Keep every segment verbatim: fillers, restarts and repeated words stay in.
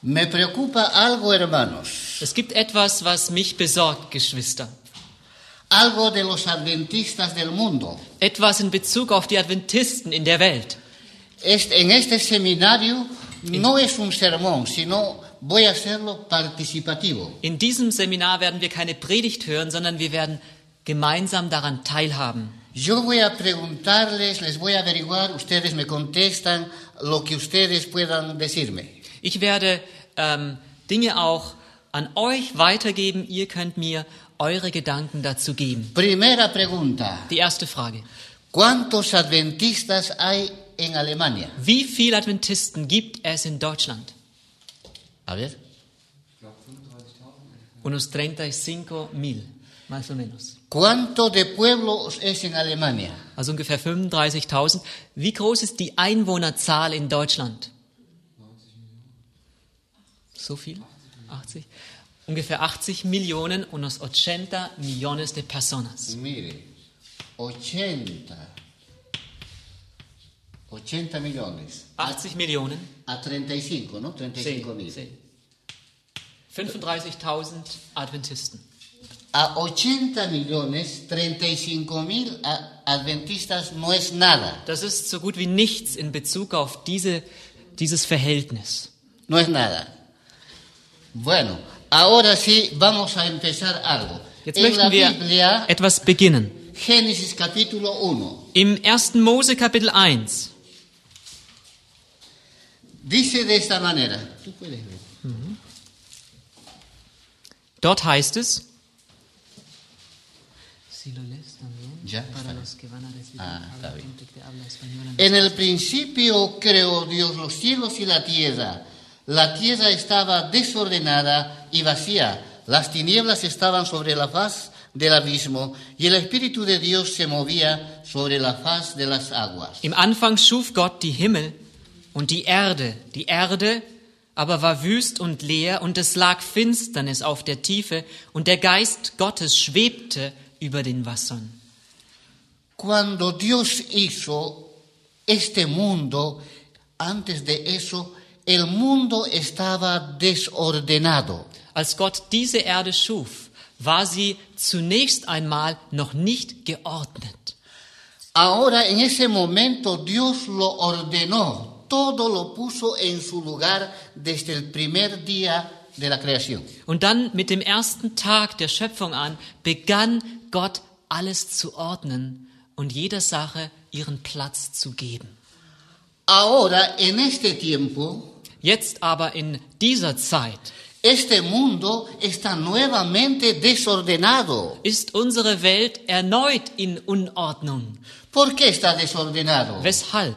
Me preocupa algo, hermanos, Es gibt etwas, was mich besorgt, Geschwister. algo de los adventistas del mundo. Etwas in Bezug auf die Adventisten in der Welt. Este, en este seminario no es un sermón, sino voy a hacerlo participativo. In diesem Seminar werden wir keine Predigt hören, sondern wir werden gemeinsam daran teilhaben. Yo voy a preguntarles, les voy a averiguar, ustedes me contestan lo que ustedes puedan decirme. Ich werde ähm, Dinge auch an euch weitergeben. Ihr könnt mir eure Gedanken dazu geben. Primera pregunta. Die erste Frage. ¿Cuántos adventistas hay en Alemania? Wie viele Adventisten gibt es in Deutschland? A ver. Unos treinta y cinco mil, más o menos. ¿Cuánto de pueblos es en Alemania? Also ungefähr fünfunddreißigtausend. Wie groß ist die Einwohnerzahl in Deutschland? So viel? achtzig? Ungefähr achtzig Millionen, unos ochenta millones de personas. Mire, ochenta. ochenta millones. achtzig Millionen. A treinta y cinco, ¿no? treinta y cinco mil. Sí. fünfunddreißigtausend Adventisten. A ochenta millones, treinta y cinco mil adventistas no es nada. Das ist so gut wie nichts in Bezug auf diese, dieses Verhältnis. No es nada. Bueno, ahora sí vamos a empezar algo. Jetzt En la möchten wir Biblia, etwas beginnen. Génesis capítulo uno, Im ersten Mose Kapitel eins dice de esta manera. Tú puedes ver. Dort heißt es, si lo lees también, Ya, para está los que van a recibir, Ah, está habla bien. gente que habla español. En el principio creó Dios los cielos y la tierra. La tierra estaba desordenada y vacía. Las tinieblas estaban sobre la faz del abismo y el Espíritu de Dios se movía sobre la faz de las aguas. Im Anfang schuf Gott die Himmel und die Erde. Die Erde aber war wüst und leer und es lag Finsternis auf der Tiefe und der Geist Gottes schwebte über den Wassern. Cuando Dios hizo este mundo, antes de eso, el mundo estaba desordenado. Als Gott diese Erde schuf, war sie zunächst einmal noch nicht geordnet. Ahora, en ese momento, Dios lo ordenó. Todo lo puso en su lugar desde el primer día de la creación. Und dann mit dem ersten Tag der Schöpfung an begann Gott alles zu ordnen und jeder Sache ihren Platz zu geben. Ahora, en este tiempo, Jetzt aber in dieser Zeit este mundo está nuevamente desordenado. ist unsere Welt erneut in Unordnung. ¿Por qué está desordenado? Weshalb?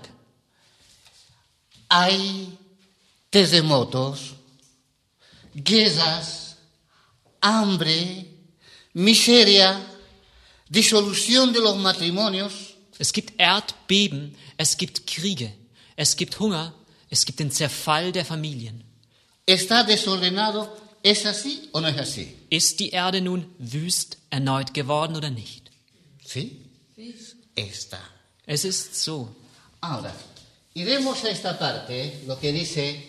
Hay terremotos, guerras, hambre, miseria, disolución de los matrimonios. Es gibt Erdbeben, es gibt Kriege, es gibt Hunger, es gibt den Zerfall der Familien. ¿Está desordenado? ¿Es así o no es así? Ist die Erde nun wüst erneut geworden oder nicht? Sí, está. Es ist so. Ahora, iremos a esta parte, lo que dice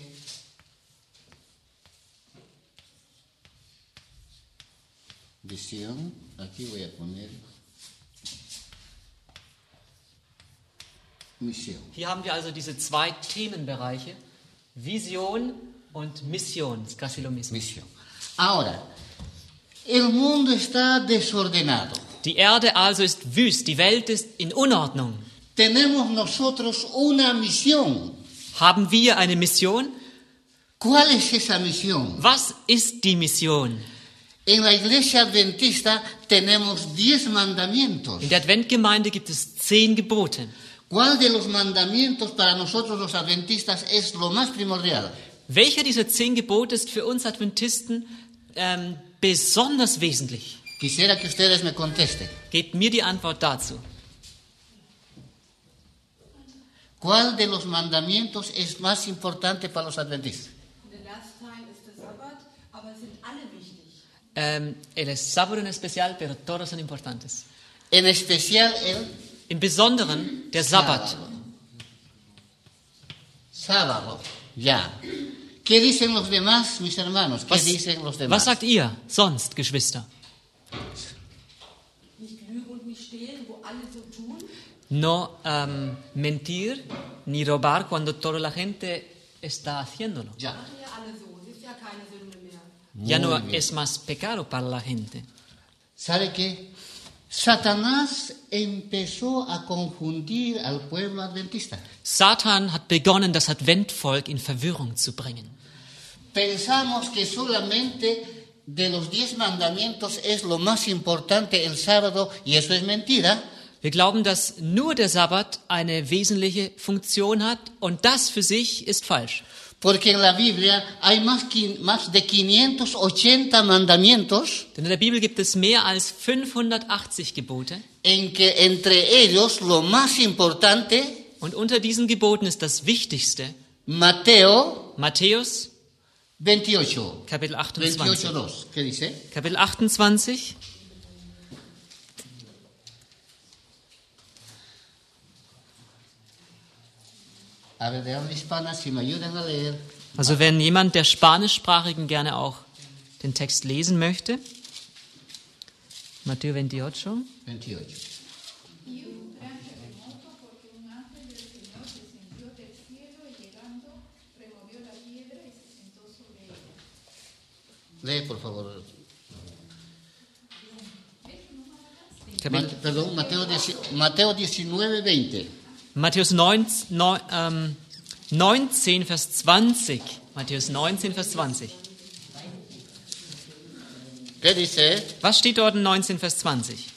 visión. Aquí voy a poner misión. Hier haben wir also diese zwei Themenbereiche, Vision und Mission, es casi lo mismo. Misión. Ahora, el mundo está desordenado. Die Erde also ist wüst, die Welt ist in Unordnung. Tenemos nosotros una misión. Haben wir eine Mission? ¿Cuál es esa misión? Was ist die Mission? En la iglesia adventista tenemos diez mandamientos. In der Adventgemeinde gibt es zehn Gebote. ¿Cuál de los mandamientos para nosotros los adventistas es lo más primordial? Welcher dieser zehn Gebote ist für uns Adventisten ähm, besonders wesentlich? Quisiera que ustedes me contesten. Gebt mir die Antwort dazu. ¿Cuál de los mandamientos es más importante para los adventistas? Der last time ist der Sabbat, aber es sind alle wichtig. Ähm, el sábado en especial, pero todos son importantes. En especial el Im Besonderen der Sabbat. sábado. Sábado, ya. ¿Qué dicen los demás, mis hermanos? ¿Qué Was, dicen los demás? was sagt ihr sonst, Geschwister? Nicht lügen und nicht stehlen, wo alle so tun. No um, mentir ni robar cuando toda la gente está haciéndolo. Ya. Machen ja alle so. Es ist ja keine Sünde mehr. Ya no Muy bien. es más pecado para la gente. ¿Sabe qué? Satanás empezó a confundir al pueblo adventista. Satan hat begonnen, das Adventvolk in Verwirrung zu bringen. Pensamos que solamente de los diez mandamientos es lo más importante el sábado y eso es mentira. Wir glauben, dass nur der Sabbat eine wesentliche Funktion hat und das für sich ist falsch. Porque en la Biblia hay más, qui- más de quinientos ochenta mandamientos Denn in der Bibel gibt es mehr als fünfhundertachtzig Gebote en que entre ellos lo más importante, und unter diesen Geboten ist das Wichtigste Mateo Matthäus veintiocho, Kapitel veintiocho achtundzwanzig. dos, ¿qué dice? Kapitel achtundzwanzig. A ver, de habla hispana, si me ayudan a leer. Also wenn jemand der Spanischsprachigen gerne auch den Text lesen möchte. Mateo veintiocho. veintiocho. Y un gran terremoto porque un ángel del Señor descendió del cielo y llegando removió la piedra y se sentó sobre ella. Lee, por favor. Kapitel, Mate- perdón, Mateo, dieci- Mateo diecinueve, veinte. Matthäus neunzehn, neun, ähm, neunzehn, Vers zwanzig. Matthäus neunzehn, Vers zwanzig. ¿Qué dice? Was steht dort in neunzehn, Vers zwanzig?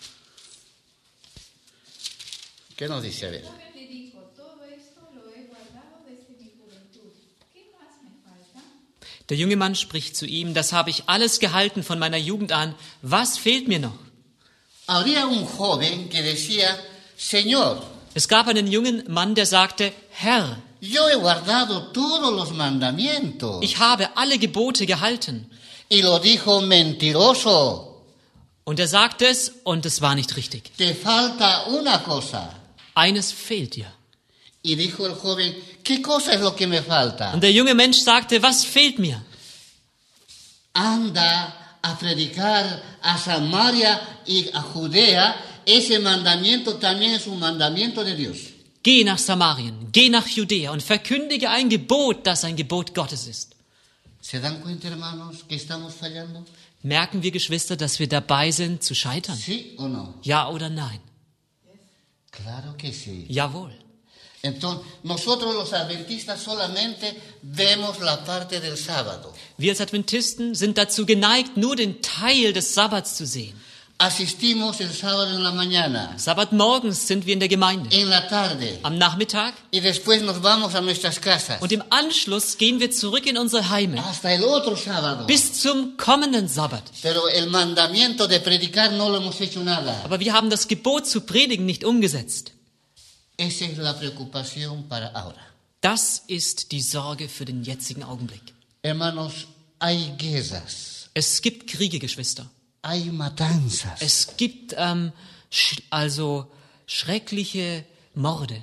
¿Qué nos dice? A ver. Joven le dijo, todo esto lo he guardado desde mi juventud. ¿Qué más me falta? Der junge Mann spricht zu ihm, das habe ich alles gehalten von meiner Jugend an. Was fehlt mir noch? Habría un joven que decía, Señor, Es gab einen jungen Mann, der sagte, Herr, yo he guardado todos los mandamientos. ich habe alle Gebote gehalten. Y lo dijo mentiroso. Und er sagte es und es war nicht richtig. Te falta una cosa. Eines fehlt dir. Y dijo el joven, ¿qué cosa es lo que me falta? Und der junge Mensch sagte, was fehlt mir? Anda a predicar a Samaria y a Judea. Ese mandamiento también es un mandamiento de Dios. Geh nach Samarien, geh nach Judäa und verkündige ein Gebot, das ein Gebot Gottes ist. ¿Se dan cuenta, hermanos, que estamos fallando? Merken wir, Geschwister, dass wir dabei sind zu scheitern? ¿Sí o no? Ja oder nein? Claro que sí. Jawohl. Entonces, nosotros los adventistas solamente vemos la parte del sábado. Wir als Adventisten sind dazu geneigt, nur den Teil des Sabbats zu sehen. Asistimos el sábado en la mañana, Sabbatmorgens sind wir in der Gemeinde. en la tarde, Am Nachmittag y después nos vamos a nuestras casas. und im Anschluss gehen wir zurück in unsere Heime. Hasta el otro sábado. Bis zum kommenden Sabbat. Pero el mandamiento de predicar no lo hemos hecho nada. Aber wir haben das Gebot zu predigen nicht umgesetzt. Esa es la preocupación para ahora. Das ist die Sorge für den jetzigen Augenblick. Hermanos, hay guerras, Es gibt Kriege, Geschwister. hay matanzas. Es gibt ähm, sch also schreckliche Morde.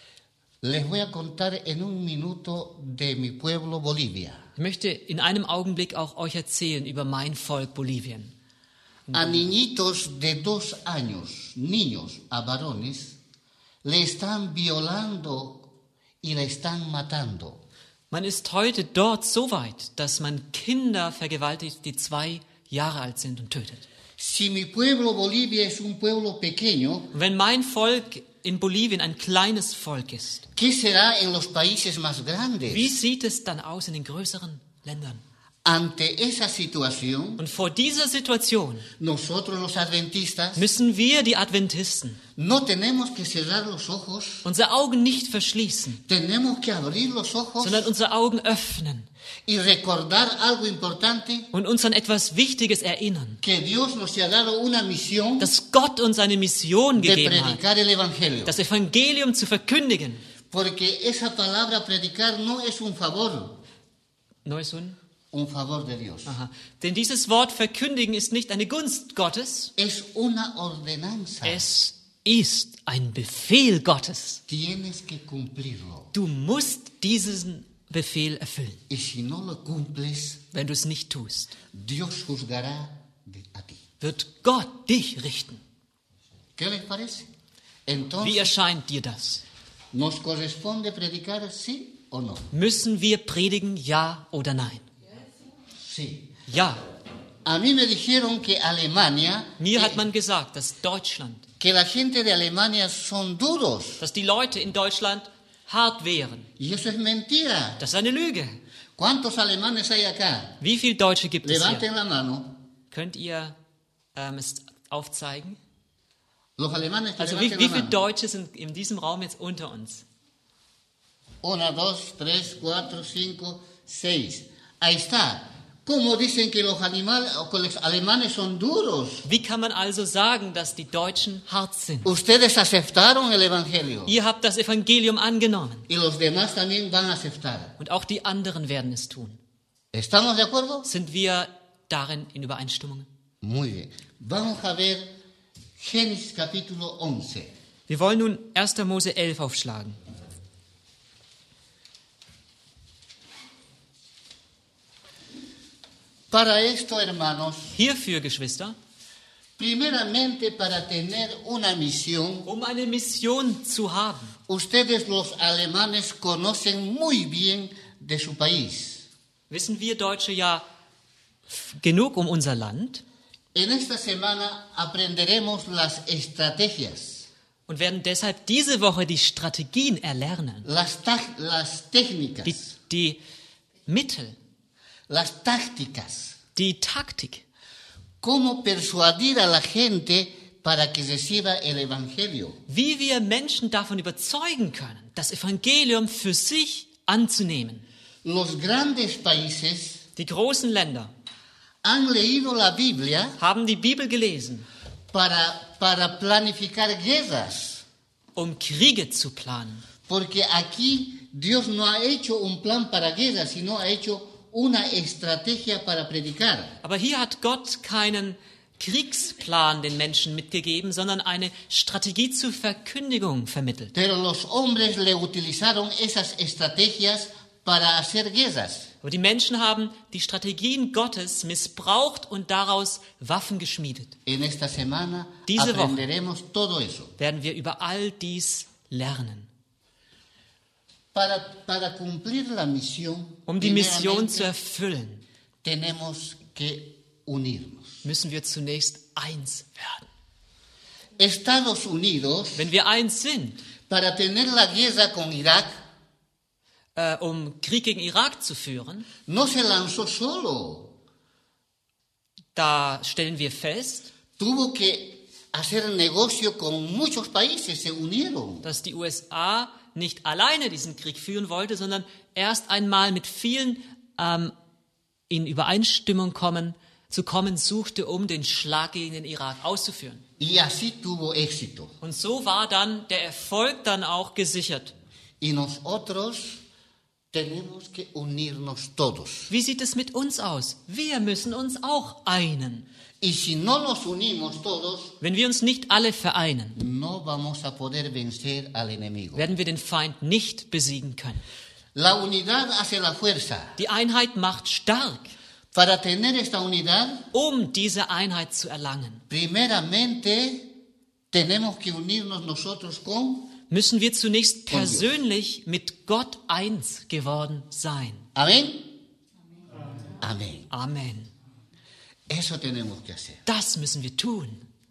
Les voy a contar en un minuto de mi pueblo Bolivia. Ich möchte in einem Augenblick auch euch erzählen über mein Volk Bolivien. A niñitos de dos años, niños, a varones, le están violando y le están matando. Man ist heute dort so weit, dass man Kinder vergewaltigt, die zwei Jahre alt sind und tötet. Si mi pueblo Bolivia es un pueblo pequeño, Und wenn mein Volk in Bolivien ein kleines Volk ist, ¿qué será en los países más grandes? wie sieht es dann aus in den größeren Ländern? Ante esa situación, Und vor dieser Situation nosotros los adventistas müssen wir, die Adventisten, no tenemos que cerrar los ojos, unsere Augen nicht verschließen, tenemos que abrir los ojos sondern unsere Augen öffnen y recordar algo importante, und uns an etwas Wichtiges erinnern, que Dios nos ha dado una misión dass Gott uns eine Mission de gegeben hat, predicar el Evangelio. das Evangelium zu verkündigen. Porque esa palabra predicar no es un favor, Neusun? un favor de Dios. Aha. Denn dieses Wort verkündigen ist nicht eine Gunst Gottes, Es una ordenanza. es ist ein Befehl Gottes. Tienes que cumplirlo. Du musst diesen Befehl erfüllen. Y si no lo cumples, Wenn du es nicht tust, Dios juzgará de- a ti. wird Gott dich richten. ¿Qué les parece? Wie Entonces, erscheint dir das? ¿nos corresponde predicar sí o no? Müssen wir predigen, ja oder nein? Sí. Ja. A mí me dijeron que Alemania, Mir eh, hat man gesagt, dass Deutschland, que la gente de Alemania son duros. dass die Leute in Deutschland hart wären. Y eso es mentira. Das ist eine Lüge. ¿Cuántos alemanes hay acá? Wie viele Deutsche gibt es hier? Levanten la mano. Könnt ihr ähm, es aufzeigen? Los alemanes que Also wie, levanten wie la viele mano. Deutsche sind in diesem Raum jetzt unter uns? Una, dos, tres, cuatro, cinco, seis. Ahí está. ¿Cómo dicen que los, animales, o que los alemanes son duros? Wie kann man also sagen, dass die Deutschen hart sind? Ustedes aceptaron el Evangelio Ihr habt das Evangelium angenommen y los demás también van a aceptar. und auch die anderen werden es tun. ¿Estamos de acuerdo? Sind wir darin in Übereinstimmung? Muy bien. Vamos a ver Génesis capítulo once. Wir wollen nun erster Mose elf aufschlagen. Para esto, hermanos, Hierfür, Geschwister, primeramente para tener una misión, um eine Mission zu haben. ustedes los alemanes conocen muy bien de su país. Wissen wir Deutsche ja f- genug um unser Land En esta semana aprenderemos las estrategias, und werden deshalb diese Woche die Strategien erlernen, las, ta- las técnicas, die, die Mittel, las tácticas, die Taktik, cómo persuadir a la gente para que reciba el Evangelio. wie wir Menschen davon überzeugen können, das Evangelium für sich anzunehmen. Los grandes países Die großen Länder han leído la Biblia haben die Bibel gelesen, para, para planificar guerras, um Kriege zu planen. porque aquí Dios no ha hecho un plan para guerras, sino ha hecho una estrategia para predicar. Aber hier hat Gott keinen Kriegsplan den Menschen mitgegeben, sondern eine Strategie zur Verkündigung vermittelt. Pero los hombres le utilizaron esas estrategias para hacer guerras. Aber die Menschen haben die Strategien Gottes missbraucht und daraus Waffen geschmiedet. En esta semana Diese Woche. aprenderemos todo eso. Werden wir über all dies lernen. Para, para cumplir la misión, Um die Mission primeramente, zu erfüllen, tenemos que unirnos. müssen wir zunächst eins werden. Estados Unidos, Wenn wir eins sind, para tener la guerra con Irak, äh, um Krieg gegen Irak zu führen, no se lanzó solo. da stellen wir fest, Tuvo que hacer negocio con muchos países, se unieron. dass die U S A nicht alleine diesen Krieg führen wollte, sondern erst einmal mit vielen ähm, in Übereinstimmung kommen, zu kommen suchte, um den Schlag gegen den Irak auszuführen. Y así tuvo éxito. Und so war dann der Erfolg dann auch gesichert. Y nosotros tenemos que unirnos todos. Wie sieht es mit uns aus? Wir müssen uns auch einen. Y si no nos unimos todos, Wenn wir uns nicht alle vereinen, no vamos a poder vencer al enemigo. werden wir den Feind nicht besiegen können. La unidad hace la fuerza. Die Einheit macht stark. Para tener esta unidad, Um diese Einheit zu erlangen, primeramente tenemos que unirnos nosotros con... müssen wir zunächst persönlich mit Gott eins geworden sein. Amén. Amén. Amen. Eso tenemos que hacer. Das müssen wir tun.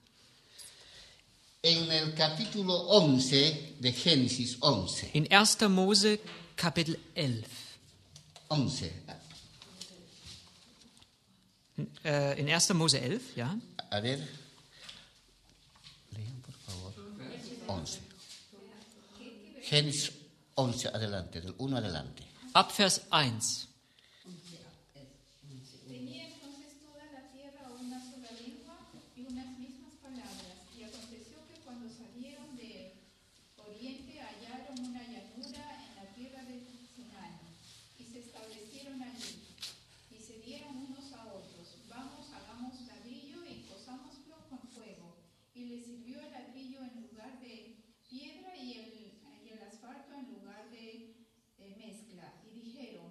En el capítulo once de Génesis once. In erster Mose Kapitel elf. once. Äh, in erster Mose elf, ja. A ver. Lean, por favor. once. Génesis once, adelante, del uno adelante. Ab Vers eins. Tenía entonces toda la tierra una sola lengua y unas mismas palabras. Y aconteció que cuando salieron del oriente hallaron una llanura en la tierra de Canaán y se establecieron allí. Y se dieron unos a otros: vamos, hagamos ladrillo y cosámoslo con fuego. Y les sirvió el ladrillo en lugar de piedra y el, y el asfalto en lugar de eh, mezcla. Y dijeron: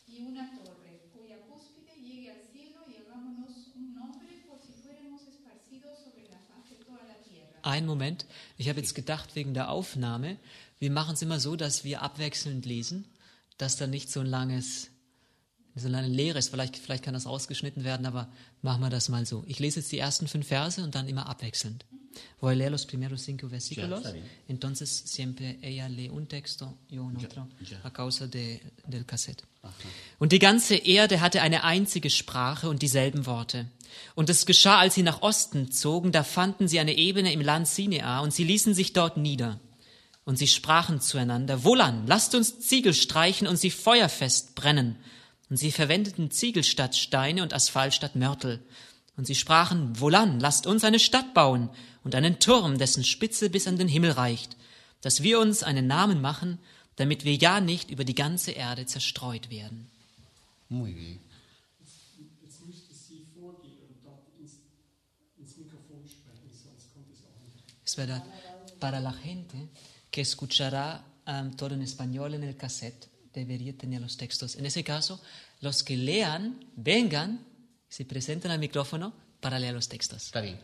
y una torre, cuya cúspide llegue al cielo, y hagámonos un nombre por si fuéramos esparcidos sobre la faz de toda la tierra. Ein Moment, ich habe jetzt gedacht wegen der Aufnahme, wir machen es immer so, dass wir abwechselnd lesen, dass da nicht so ein langes, so eine Lehre ist. Vielleicht, vielleicht kann das rausgeschnitten werden, aber machen wir das mal so. Ich lese jetzt die ersten fünf Verse und dann immer abwechselnd. Voy a leer los primeros cinco versículos, Ya, está bien. entonces siempre ella lee un texto, yo un otro, Ya, ya. a causa de, del cassette. Und die ganze Erde hatte eine einzige Sprache und dieselben Worte. Und es geschah, als sie nach Osten zogen, da fanden sie eine Ebene im Land Sinea und sie ließen sich dort nieder. Und sie sprachen zueinander, wohlan, lasst uns Ziegel streichen und sie feuerfest brennen. Und sie verwendeten Ziegel statt Steine und Asphalt statt Mörtel. Und sie sprachen, wohlan, lasst uns eine Stadt bauen und einen Turm, dessen Spitze bis an den Himmel reicht, dass wir uns einen Namen machen, damit wir ja nicht über die ganze Erde zerstreut werden. Muy bien. Jetzt müsste sie vorgehen und dort ins, ins Mikrofon sprechen, sonst kommt es auch nicht. Es verdad, para la gente que escuchará um, todo en español en el cassette, debería tener los textos. En ese caso, los que lean, vengan, se presenten al micrófono para leer los textos. Está bien.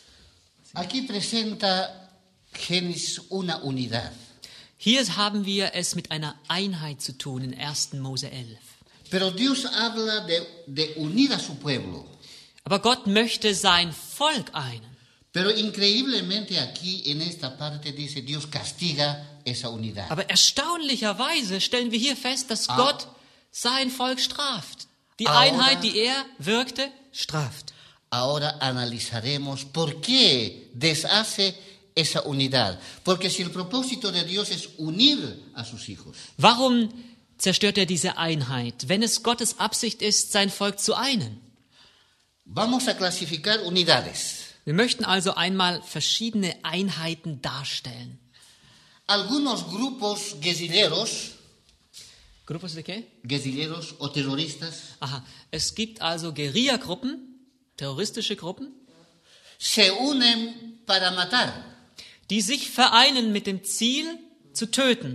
Aquí presenta Génesis una unidad, Hier haben wir es mit einer Einheit zu tun in ersten Mose elf. pero Dios habla de, de unir a su pueblo. Aber Gott möchte sein Volk einen. Pero increíblemente aquí en esta parte dice Dios castiga esa unidad. Aber erstaunlicherweise stellen wir hier fest, dass Ah. Gott sein Volk straft. Die Ahora- Einheit, die er wirkte, straft. Ahora analizaremos por qué deshace esa unidad. Porque si el propósito de Dios es unir a sus hijos, Warum zerstört er diese Einheit, wenn es Gottes Absicht ist, sein Volk zu einen? vamos a clasificar unidades. Wir möchten also einmal verschiedene Einheiten darstellen. Algunos grupos guerrilleros, Grupos de qué? guerrilleros o terroristas, Aha, es gibt also Guerillagruppen, terroristische Gruppen, se unen para matar. die sich vereinen mit dem Ziel, zu töten.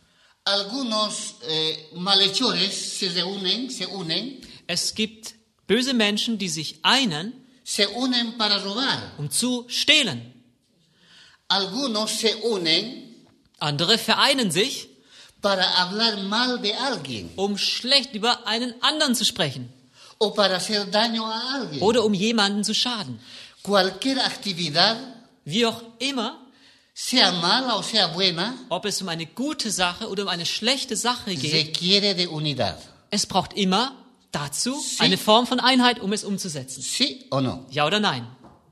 Algunos eh, malhechores se reúnen, se unen, Es gibt böse Menschen, die sich einen, se unen para robar. um zu stehlen. Algunos se unen Andere vereinen sich, para hablar mal de alguien um schlecht über einen anderen zu sprechen o para hacer daño a alguien. oder um jemanden zu schaden. Cualquier actividad, Wie auch immer, sea mala o sea buena, ob es um eine gute Sache oder um eine schlechte Sache geht, requiere de unidad. es braucht immer dazu Sí. eine Form von Einheit, um es umzusetzen. ¿Sí o no? Ja oder nein?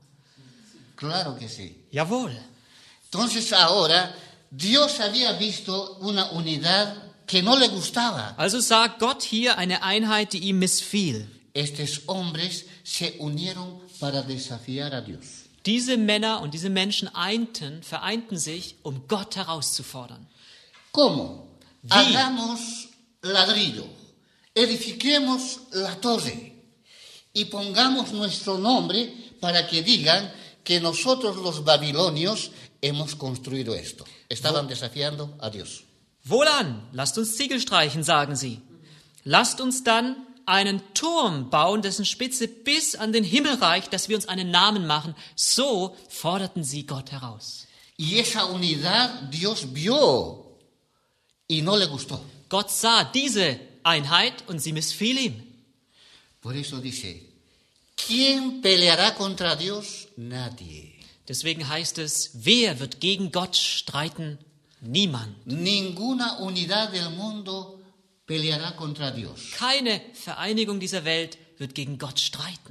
Claro que sí. Jawohl. Entonces ahora Dios había visto una unidad que no le gustaba. Also sagt Gott hier eine Einheit, die ihm missfiel. Estos hombres se unieron para desafiar a Dios. Diese Männer und diese Menschen einten, vereinten sich, um Gott herauszufordern. ¿Cómo? Wie? Hagamos ladrillo, edifiquemos la torre y pongamos nuestro nombre para que digan que nosotros los babilonios hemos construido esto. Estaban desafiando a Dios. Wohlan, lasst uns Ziegel streichen, sagen sie. Lasst uns dann einen Turm bauen, dessen Spitze bis an den Himmel reicht, dass wir uns einen Namen machen. So forderten sie Gott heraus. Y esa unidad Dios vio y no le gustó. Gott sah diese Einheit und sie missfiel ihm. Por eso dice, ¿quién peleará contra Dios? Nadie. Deswegen heißt es, wer wird gegen Gott streiten? Niemand. Ninguna unidad del mundo peleará contra Dios. Keine Vereinigung dieser Welt wird gegen Gott streiten.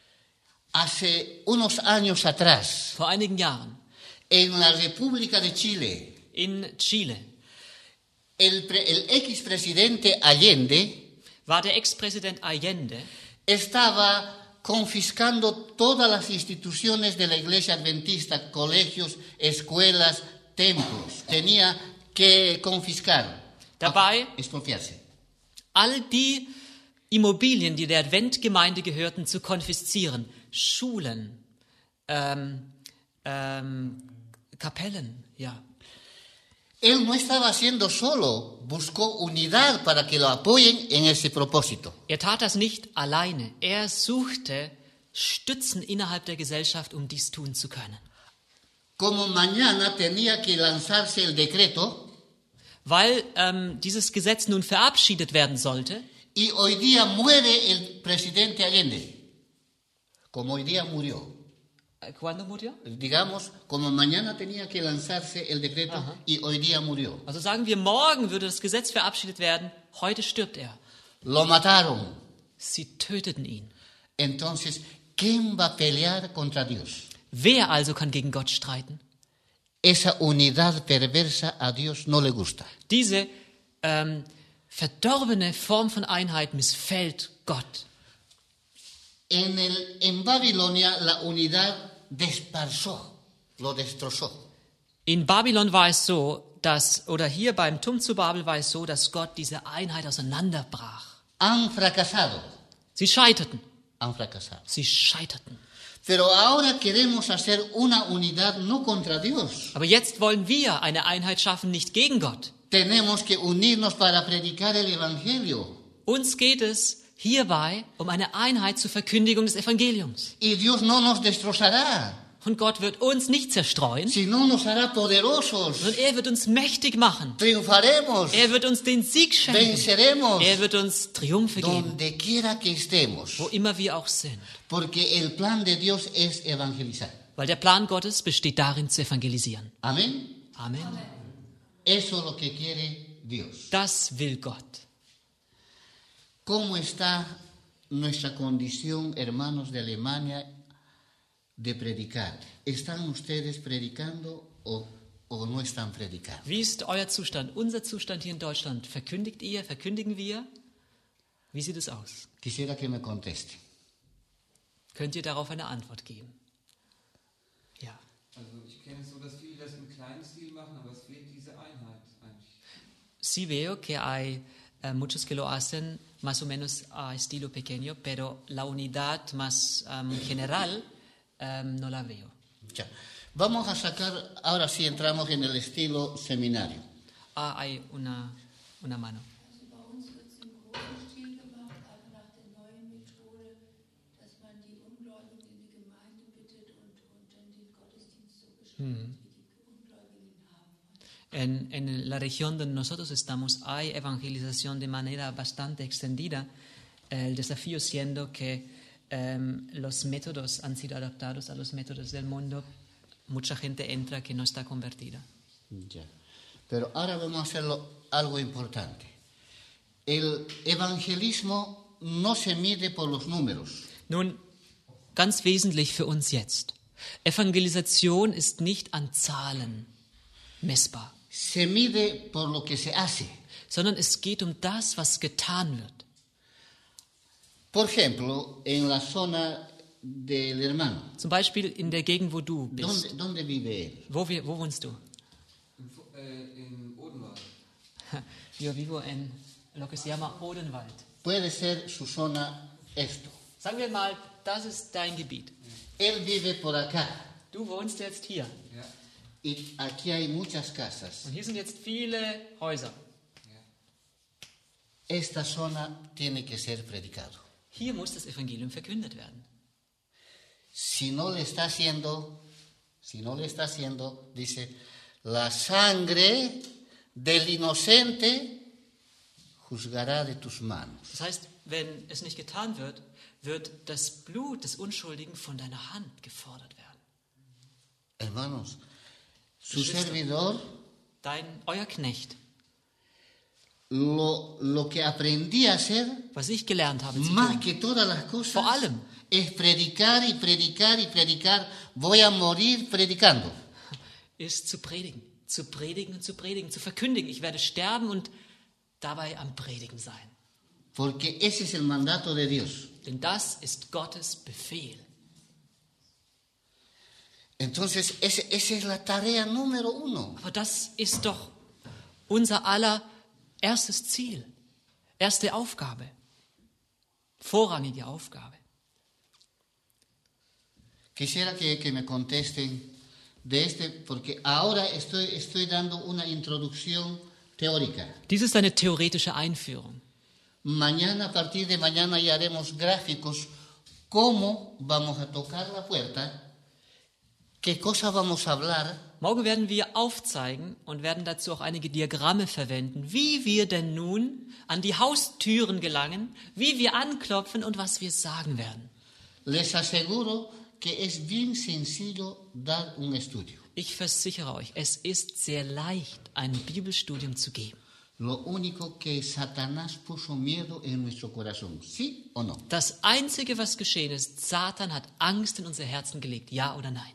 Hace unos años atrás, Vor einigen Jahren en la República de Chile, in Chile el, pre- el expresidente Allende war der Ex-Präsident Allende, estaba confiscando todas las instituciones de la Iglesia Adventista, colegios, escuelas, templos. Tenía que confiscar, Dabei expropiarse. all die Immobilien, die der Adventgemeinde gehörten, zu konfiszieren. Schulen, ähm, ähm, Kapellen, ja. Él no estaba haciendo solo, buscó unidad para que lo apoyen en ese propósito. Er tat das nicht alleine. Er suchte Stützen innerhalb der Gesellschaft, um dies tun zu können. Como mañana tenía que lanzarse el decreto, Weil ähm, dieses Gesetz nun verabschiedet werden sollte y hoy día muere el presidente Allende, como hoy día murió. ¿Cuándo murió? Digamos, como mañana tenía que lanzarse el decreto Ajá. y hoy día murió. Also sagen wir, morgen würde das Gesetz verabschiedet werden, heute stirbt er. Lo mataron. Sie töteten ihn. Entonces, ¿quién va a pelear contra Dios? Wer also kann gegen Gott streiten? Esa unidad perversa a Dios no le gusta. Diese ähm, verdorbene Form von Einheit missfällt Gott. En, el, en Babilonia la unidad desparzó, lo destrozó. In Babylon war es so, dass, oder hier beim Turm zu Babel war es so, dass Gott diese Einheit auseinanderbrach. Han fracasado, Sie scheiterten. han fracasado. Sie scheiterten. Pero ahora queremos hacer una unidad no contra Dios. Aber jetzt wollen wir eine Einheit schaffen, nicht gegen Gott. Tenemos que unirnos para predicar el Evangelio. Uns geht es hierbei um eine Einheit zur Verkündigung des Evangeliums. Y Dios no nos destrozará, Und Gott wird uns nicht zerstreuen, sino nos hará poderosos. sondern er wird uns mächtig machen. Triunfaremos, Er wird uns den Sieg schenken. venceremos, Er wird uns Triumphe geben, donde quiera que estemos. wo immer wir auch sind. Porque el plan de Dios es evangelizar. Weil der Plan Gottes besteht darin, zu evangelisieren. Amén. Amen. Eso es lo que quiere Dios. Das will Gott. ¿Cómo está nuestra condición, hermanos de Alemania, de predicar? ¿Están ustedes predicando o, o no están predicando? Wie ist euer Zustand? Unser Zustand hier in Deutschland. Verkündigt ihr? Verkündigen wir? Wie sieht es aus? Quisiera que me conteste. Könnt ihr darauf eine Antwort geben? Ja. Also ich kenne es so, dass viele das im kleinen Stil machen, aber es fehlt diese Einheit eigentlich. Sí veo que hay eh, muchos que lo hacen más o menos a estilo pequeño, pero la unidad más um, general um, no la veo. Ya. Vamos a sacar, ahora sí entramos en el estilo seminario. Ah, hay una, una mano. Also bei uns wird es im großen Stil gemacht, aber nach der neuen Methode, dass man die Ungläubigen in die Gemeinde bittet und, und dann den Gottesdienst so gestaltet, wie die Ungläubigen haben wollen. En, en la región donde nosotros estamos hay evangelización de manera bastante extendida, el desafío siendo que um, los métodos han sido adaptados a los métodos del mundo. Mucha gente entra que no está convertida. Ya. Pero ahora vamos a hacerlo algo importante. El evangelismo no se mide por los números. Nun, ganz wesentlich für uns jetzt. Evangelisation ist nicht an Zahlen messbar, Se mide por lo que se hace. sondern es geht um das, was getan wird. Por ejemplo, en la zona del hermano. Zum Beispiel in der Gegend, wo du bist. ¿Dónde, dónde vive él? Wo, wir, wo wohnst du? In, Fu- äh, in Odenwald. Yo vivo en lo que se llama Odenwald. Puede ser su zona esto. Sagen wir mal, das ist dein Gebiet. Él vive por acá. Du wohnst jetzt hier. Ja, Y aquí hay muchas casas. Und hier sind jetzt viele Häuser. ja. Esta zona tiene que ser predicado. Hier muss das Evangelium verkündet werden. Si no le está haciendo, si no le está haciendo, dice, la sangre del inocente juzgará de tus manos. Das heißt, wenn es nicht getan wird, wird das Blut des Unschuldigen von deiner Hand gefordert werden. Hermanos, su Geschwister. servidor, Dein, euer Knecht, lo, lo que aprendí a hacer, was ich gelernt habe zu más tun, que todas las cosas, Vor allem. es predicar y predicar y predicar. Voy a morir predicando. ist zu predigen. Zu predigen und zu predigen, zu verkündigen. Ich werde sterben und dabei am Predigen sein. Porque ese es el mandato de Dios. Denn das ist Gottes Befehl. Entonces, ese- esa es la tarea número uno. Aber das ist doch unser aller erstes Ziel, erste Aufgabe, vorrangige Aufgabe. Quisiera que, que me contesten de este, porque ahora estoy, estoy dando una introducción teórica. Dies ist eine theoretische Einführung. Mañana, a partir de mañana, ya haremos gráficos, cómo vamos a tocar la puerta, qué cosa vamos a hablar, Morgen werden wir aufzeigen und werden dazu auch einige Diagramme verwenden, wie wir denn nun an die Haustüren gelangen, wie wir anklopfen und was wir sagen werden. les aseguro que es bien sencillo dar un estudio. Ich versichere euch, es ist sehr leicht, ein Bibelstudium zu geben. Lo único que Satanás puso miedo en nuestro corazón, ¿sí o no? Das Einzige, was geschehen ist, Satan hat Angst in unser Herzen gelegt, ja oder nein?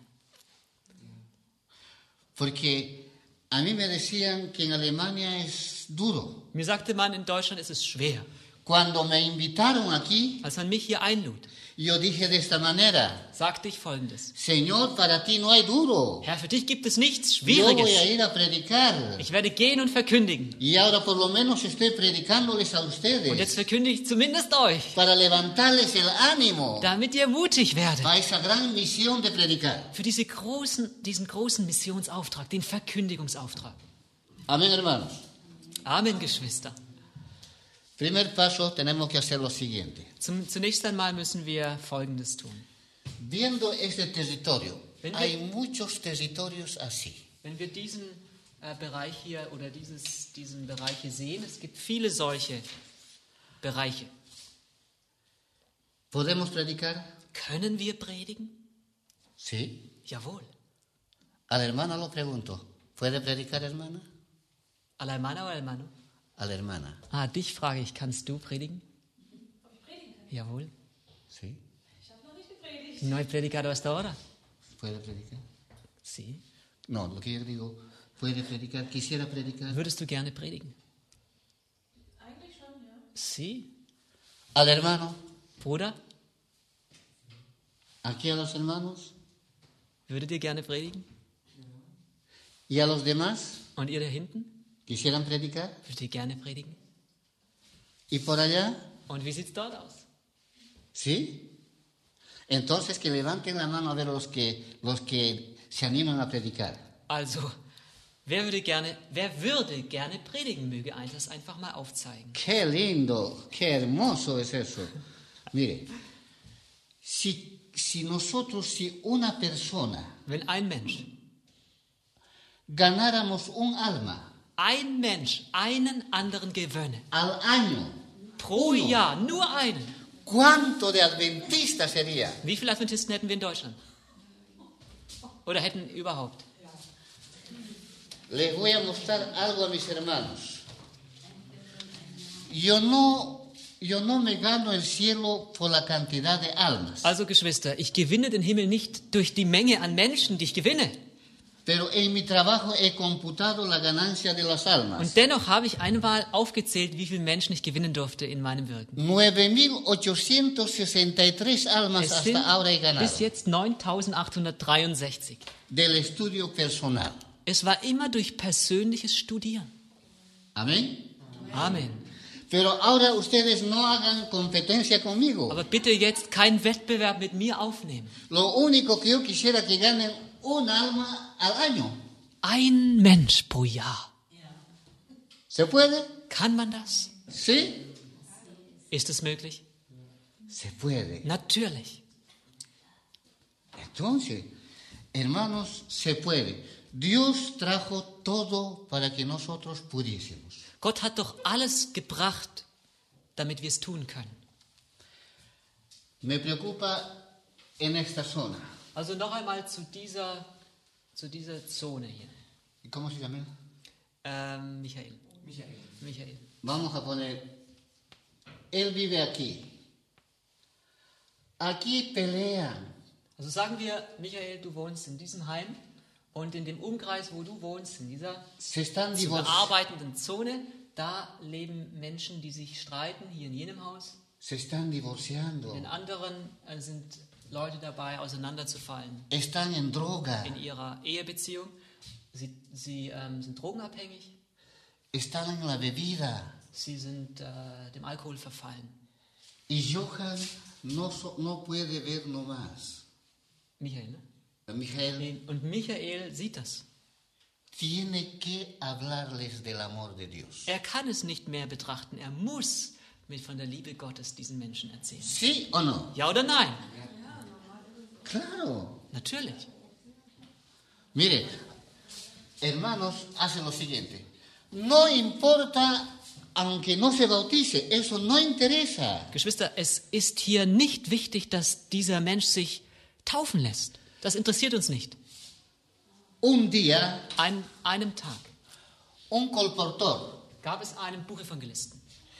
Porque a mí me decían que en Alemania es duro. Mir sagte man, in Deutschland ist es schwer. Cuando me invitaron aquí, Als man mich hier einlud, yo dije de esta manera, sagte ich Folgendes. Señor, para ti no hay duro. Herr, für dich gibt es nichts Yo voy a Schwieriges. ir a predicar. Ich werde gehen und verkündigen. Y ahora por lo menos estoy predicándoles a Und jetzt ustedes verkündige ich zumindest euch, para levantarles el ánimo damit ihr mutig werdet. para esa gran misión de predicar. Für diese großen, diesen großen Missionsauftrag, den Verkündigungsauftrag. Amén, hermanos. Amen, Geschwister. Primer paso, tenemos que hacer lo siguiente. Zum, zunächst einmal müssen wir Folgendes tun. Viendo este territorio, Wenn wir- hay muchos territorios así. Wenn wir diesen äh, Bereich hier oder dieses, diesen Bereich hier sehen, es gibt viele solche Bereiche. ¿Podemos predicar? Können wir predigen? Sí. Jawohl. A la hermana lo pregunto. ¿Puede predicar, hermana? A la hermana o al hermano? A la hermana. Ah, dich frage ich, kannst du predigen? Jawohl. Sí. No he predicado hasta ahora. ¿Puede predicar? Sí. No, lo que yo digo, ¿puede predicar? Quisiera predicar. Würdest du gerne predigen? Sí. Al hermano, Bruder, aquí a los hermanos würdet ihr gerne predigen? y a los demás, Und ihr da hinten? ¿quisieran predicar? Würdet ihr gerne predigen? ¿Y por allá? Und wie sieht's dort aus? ¿Sí? Entonces que levanten la mano a ver los que, los que se animan a predicar. Also, wer würde gerne, wer würde gerne predigen, möge eins das einfach mal aufzeigen. Qué lindo, qué hermoso es eso. Mire, si, si nosotros, si una persona Wenn ein Mensch, ganáramos un alma ein Mensch einen anderen gewönne, al año, pro Uno. Jahr, nur einen, ¿cuánto de adventista sería? wie viele Adventisten hätten wir in Deutschland? Oder hätten überhaupt? Les voy a mostrar algo a mis hermanos. Yo no, yo no me gano el cielo por la cantidad de almas, Also Geschwister, ich gewinne den Himmel nicht durch die Menge an Menschen, die ich gewinne. pero en mi trabajo he computado la ganancia de las almas. Und dennoch habe ich einmal aufgezählt, wie viele Menschen ich gewinnen durfte in meinem Wirken. nueve mil ochocientas sesenta y tres almas Es sind hasta ahora he ganado bis jetzt neuntausendachthundertdreiundsechzig. del estudio personal. Es war immer durch persönliches Studieren. Amén. Amen. Pero ahora ustedes no hagan competencia conmigo. Aber bitte jetzt keinen Wettbewerb mit mir aufnehmen. Lo único que yo quisiera que ganen un alma al año. Ein Mensch pro Jahr. ¿Se puede? Kann man das? Sí. Ist es möglich? Se puede. Natürlich. Entonces, hermanos, se puede. Dios trajo todo para que nosotros pudiésemos. Gott hat doch alles gebracht, damit wir es tun können. Me preocupa en esta zona. Also noch einmal zu dieser, zu dieser Zone hier. ¿Cómo se llama? Ähm, Michael. Michael. Michael. Vamos a poner, él vive aquí. Aquí pelean. Also sagen wir, Michael, du wohnst in diesem Heim und in dem Umkreis, wo du wohnst, in dieser Se están zu divorciando. bearbeitenden Zone, da leben Menschen, die sich streiten, hier in jenem Haus. Se están divorciando. In anderen äh, sind Leute dabei, auseinanderzufallen Están en droga. in ihrer Ehebeziehung. Sie, sie ähm, sind drogenabhängig, Están en la bebida. sie sind äh, dem Alkohol verfallen. Y Johan no, so- no puede ver nomás. Michael, ne? Michael Und Michael sieht das. tiene que hablarles del amor de Dios. Er kann es nicht mehr betrachten. Er muss mit von der Liebe Gottes diesen Menschen erzählen. ¿Sí o no? Ja oder nein? Claro. Natürlich. Mire, hermanos, hace lo siguiente. No importa, aunque no se bautice, eso no interesa. Geschwister, es ist hier nicht wichtig, dass dieser Mensch sich taufen lässt. Das interessiert uns nicht. Un día, An einem Tag un colportor gab es einen Buchevangelisten.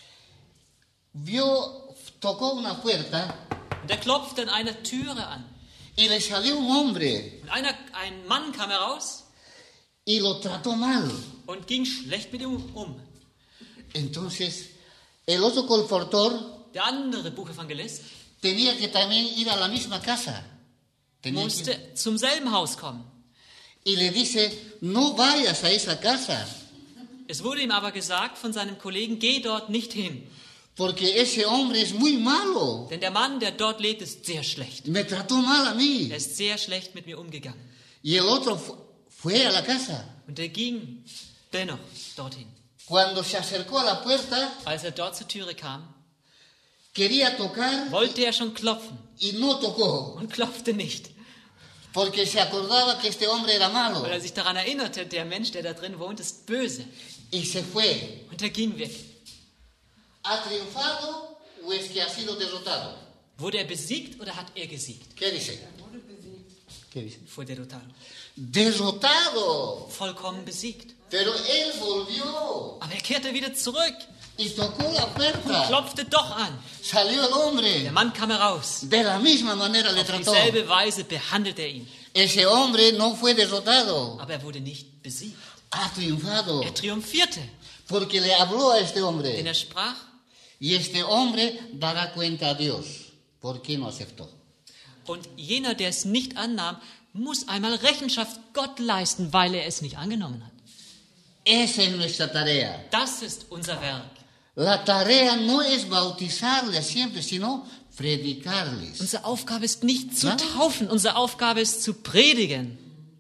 vio, tocó una puerta Und er klopfte an einer Türe an. y le salió un hombre Und einer, ein Mann kam heraus y lo trató mal. und ging schlecht mit ihm um. Entonces, el otro colportor Der andere Buchevangelist tenía que también ir a la misma casa. Tenía que- musste zum selben Haus kommen. y le dice, no vayas a esa casa, Es wurde ihm aber gesagt von seinem Kollegen, geh dort nicht hin. porque ese hombre es muy malo. Denn der Mann, der dort lebt, ist sehr schlecht. Me trató mal a mí. Er ist sehr schlecht mit mir umgegangen. Y el otro fu- fue a la casa. Und er ging dennoch dorthin. Cuando se acercó a la puerta, Als er dort zur Türe kam, quería tocar wollte er schon klopfen y no tocó, und klopfte nicht. porque se acordaba que este hombre era malo. Weil er sich daran erinnerte, der Mensch, der da drin wohnt, ist böse. Y se fue. Und er ging weg. ¿Ha triunfado o es que ha sido derrotado? Wurde er besiegt oder hat er gesiegt? ¿Qué dice? ¿Qué dice? Fue derrotado. Derrotado. Vollkommen besiegt. Pero él volvió Aber er kehrte wieder zurück, y tocó la puerta. klopfte doch an. Salió el Der hombre. Mann kam heraus. De la misma manera le Auf trató. dieselbe Weise behandelte er ihn. Ese hombre no fue derrotado, Aber er wurde nicht besiegt. ha triunfado, Er triumphierte, porque le habló a este denn hombre. er sprach. Y este hombre dará cuenta a Dios. ¿Por qué no aceptó? Und jener, der es nicht annahm, muss einmal Rechenschaft Gott leisten, weil er es nicht angenommen hat. Esa es nuestra tarea. Das ist unser Werk. La tarea no es bautizarles siempre, sino predicarles. Unsere Aufgabe ist nicht zu Ja. taufen, unsere Aufgabe ist zu predigen.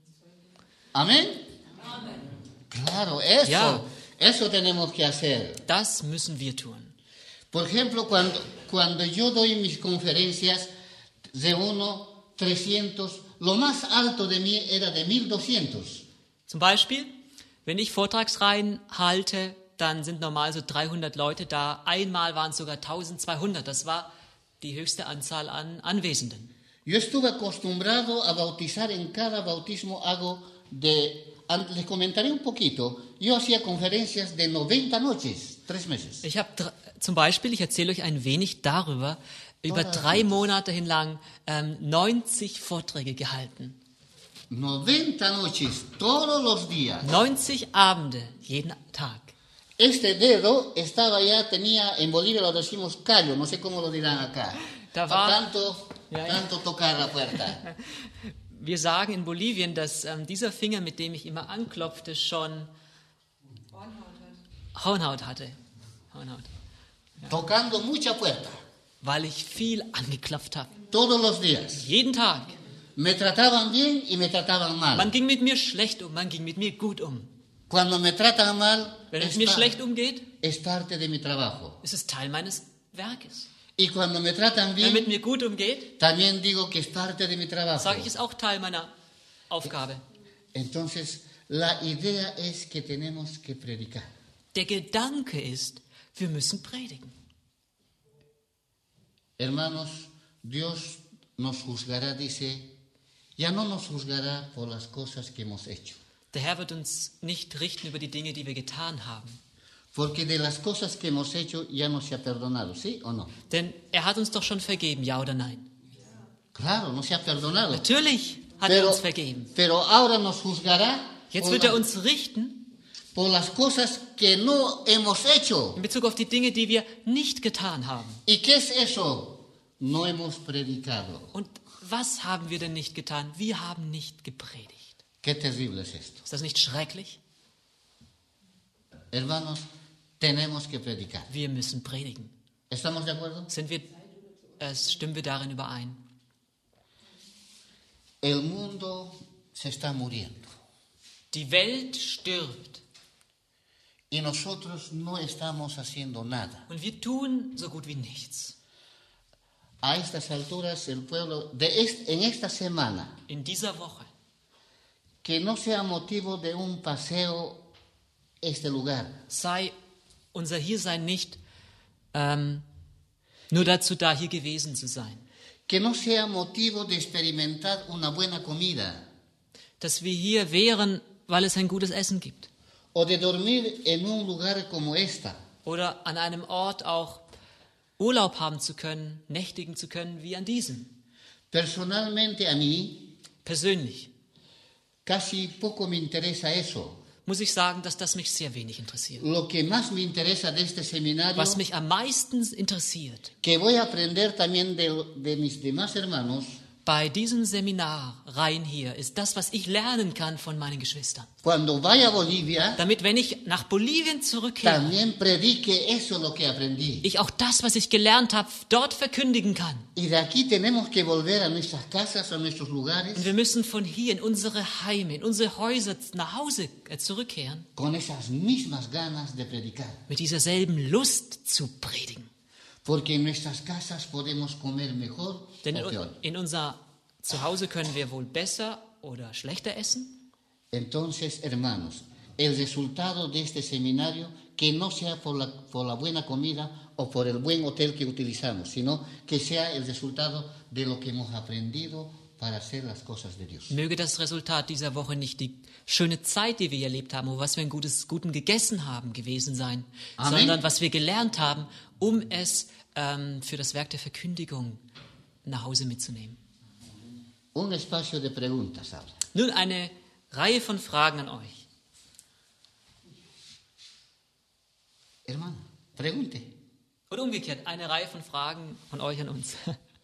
Amén. Claro, eso, Ya. eso tenemos que hacer. Das müssen wir tun. Por ejemplo, cuando, cuando yo doy mis conferencias, reúno trescientos, lo más alto de mí era de mil doscientos. Zum Beispiel, wenn ich Vortragsreihen halte, dann sind normal so dreihundert Leute da. Einmal waren es sogar eintausendzweihundert. Das war die höchste Anzahl an Anwesenden. Yo estuve acostumbrado a bautizar en cada bautismo, hago de, an- les comentaré un poquito, yo hacía conferencias de noventa noches, tres meses. Ich habe zum Beispiel, ich erzähle euch ein wenig darüber, über Toller drei Typ. Monate hinlang ähm, neunzig Vorträge gehalten. noventa noches, todos los días. neunzig Abende, jeden Tag. Este dedo estaba ya, tenía, en Bolivia lo decimos callo, no sé cómo lo dirán acá. Da A war- tanto, Ja, ja. tanto tocar la puerta. Wir sagen in Bolivien, dass ähm, dieser Finger, mit dem ich immer anklopfte, schon Hornhaut hatte. Hornhaut. Tocando mucha puerta, Weil ich viel angeklopft habe. todos los días. Jeden Tag. Me trataban bien y me trataban mal. Man ging mit mir schlecht um, man ging mit mir gut um. Cuando me tratan mal, Wenn es es, mir pa- schlecht umgeht, es parte de mi trabajo. ist es Teil meines Werkes. Y cuando me tratan Wenn mit bien, mir gut umgeht, también digo que es parte de mi trabajo. sage ich, ist auch Teil meiner Aufgabe. Entonces, la idea es que tenemos que predicar. Der Gedanke ist, wir müssen predigen. Hermanos, Dios nos juzgará, dice, ya no nos juzgará por las cosas que hemos hecho. Der Herr wird uns nicht richten über die Dinge, die wir getan haben. Porque de las cosas que hemos hecho ya no se ha perdonado, ¿sí o no? Denn er hat uns doch schon vergeben, ja oder nein? Claro, no se ha perdonado. Natürlich hat er Pero, uns vergeben. pero ahora nos juzgará Jetzt por, wird er la- uns richten por las cosas que no hemos hecho. in Bezug auf die Dinge, die wir nicht getan haben. ¿Y qué es eso? No hemos predicado. Und was haben wir denn nicht getan? Wir haben nicht gepredigt. Qué terrible es esto. Ist das nicht schrecklich? Hermanos, tenemos que predicar. Wir müssen predigen. ¿Estamos de acuerdo? Sind wir, äh, stimmen wir darin überein? El mundo se está muriendo Die Welt stirbt y nosotros no estamos haciendo nada. und wir tun so gut wie nichts. A estas alturas, el pueblo, de est- en esta semana, In dieser Woche, que no sea motivo de un paseo este lugar, sei unser Hiersein nicht ähm, nur dazu da, hier gewesen zu sein. que no sea motivo de experimentar una buena comida Dass wir hier wären, weil es ein gutes Essen gibt. o de dormir en un lugar como esta. Oder an einem Ort auch Urlaub haben zu können, nächtigen zu können, wie an diesem. Personalmente a mí Persönlich casi poco me interesa eso. muss ich sagen, dass das mich sehr wenig interessiert. Lo que más me interesa de este seminario, Was mich am meisten interessiert, que voy a aprender también de, de mis demás hermanos, bei diesem Seminar rein hier, ist das, was ich lernen kann von meinen Geschwistern. cuando vaya a Bolivia, Damit, wenn ich nach Bolivien zurückkehre, también predique eso lo que aprendí. ich auch das, was ich gelernt habe, dort verkündigen kann. Y de aquí tenemos que volver a nuestras casas, a nuestros lugares, Und wir müssen von hier in unsere Heime, in unsere Häuser nach Hause äh, zurückkehren, con esas mismas ganas de predicar. mit dieser selben Lust zu predigen. Porque en nuestras casas podemos comer mejor Denn o peor. in, in unser Zuhause können wir wohl besser oder schlechter essen. Entonces, hermanos, el resultado de este seminario, que no sea por la, por la buena comida o por el buen hotel que utilizamos, sino que sea el resultado de lo que hemos aprendido para hacer las cosas de Dios. Möge das Resultat dieser Woche nicht die schöne Zeit, die wir hier erlebt haben, oder was wir in Gutes, Guten gegessen haben, gewesen sein, Amen. sondern was wir gelernt haben, um es ähm, für das Werk der Verkündigung nach Hause mitzunehmen. Un espacio de preguntas ahora. Nun eine Reihe von Fragen an euch. Hermano, pregunte. Und umgekehrt, eine Reihe von Fragen von euch an uns.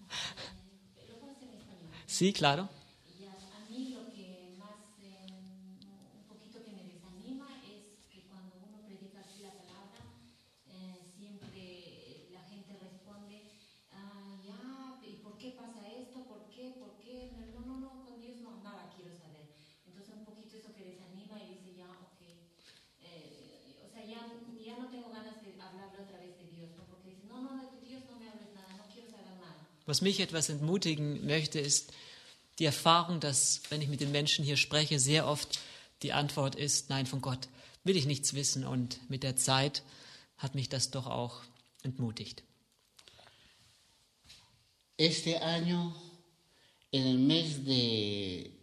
Sí, claro. Y a, a mí lo que más, eh, un poquito que me desanima es que cuando uno predica así la palabra, eh, siempre la gente responde, ah, ya, ¿y por qué pasa esto? ¿Por qué? ¿Por qué? No, no, no, con Dios no, nada quiero saber. Entonces un poquito eso que desanima y dice, ya, ok, eh, o sea, ya, ya no tengo ganas de hablarle otra vez de Dios, ¿no? Porque dice, no, no, de Dios no me hables nada, no quiero saber nada. Was mich etwas entmutigen möchte, ist die Erfahrung, dass, wenn ich mit den Menschen hier spreche, sehr oft die Antwort ist, nein, von Gott will ich nichts wissen. Und mit der Zeit hat mich das doch auch entmutigt. Este año, en el mes de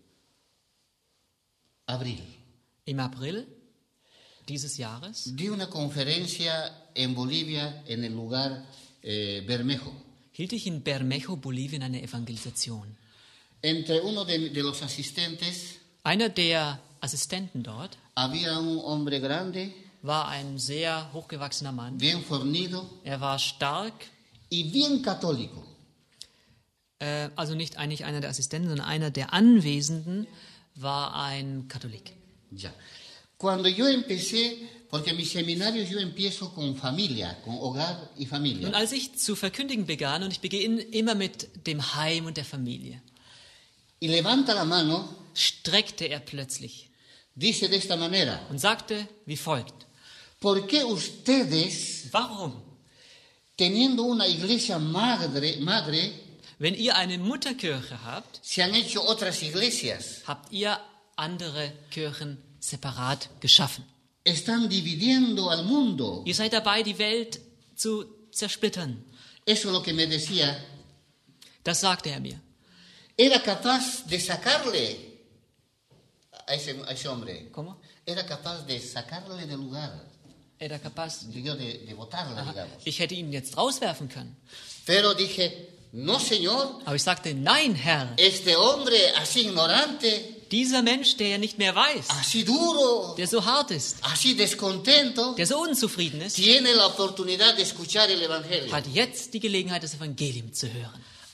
abril, Im April dieses Jahres di una conferencia en Bolivia, en el lugar eh, Bermejo. hielt ich in Bermejo, Bolivien, eine Evangelisation. Entre uno de, de los asistentes Einer der Assistenten dort había un hombre grande, war ein sehr hochgewachsener Mann. bien fornido Er war stark, y bien católico. äh, also nicht eigentlich einer der Assistenten, sondern einer der Anwesenden war ein Katholik. Ya. Cuando yo empecé, porque mi seminario yo empiezo con familia, con hogar y Nun, familia. als ich zu verkündigen begann, und ich beginne immer mit dem Heim und der Familie, Y levanta la mano, streckte er plötzlich dice de esta manera, und sagte wie folgt: ¿por qué ustedes, Warum, teniendo una iglesia madre, madre, wenn ihr eine Mutterkirche habt, se han hecho otras iglesias? habt ihr andere Kirchen separat geschaffen? Están dividiendo al mundo. Ihr seid dabei, die Welt zu zersplittern. Eso es lo que me decía. Das sagte er mir. Era capaz de sacarle a ese, a ese hombre. ¿Cómo? Era capaz de sacarle del lugar, Era capaz. digo, de, de botarla, Aha, digamos. ich hätte ihn jetzt rauswerfen können. Pero dije, no señor, Aber ich sagte: Nein, Herr, este hombre así ignorante, dieser Mensch, der ja nicht mehr weiß, así duro, der so hart ist, así descontento, der so unzufrieden ist, tiene la oportunidad de escuchar el Evangelio. hat jetzt die Gelegenheit, das Evangelium zu hören.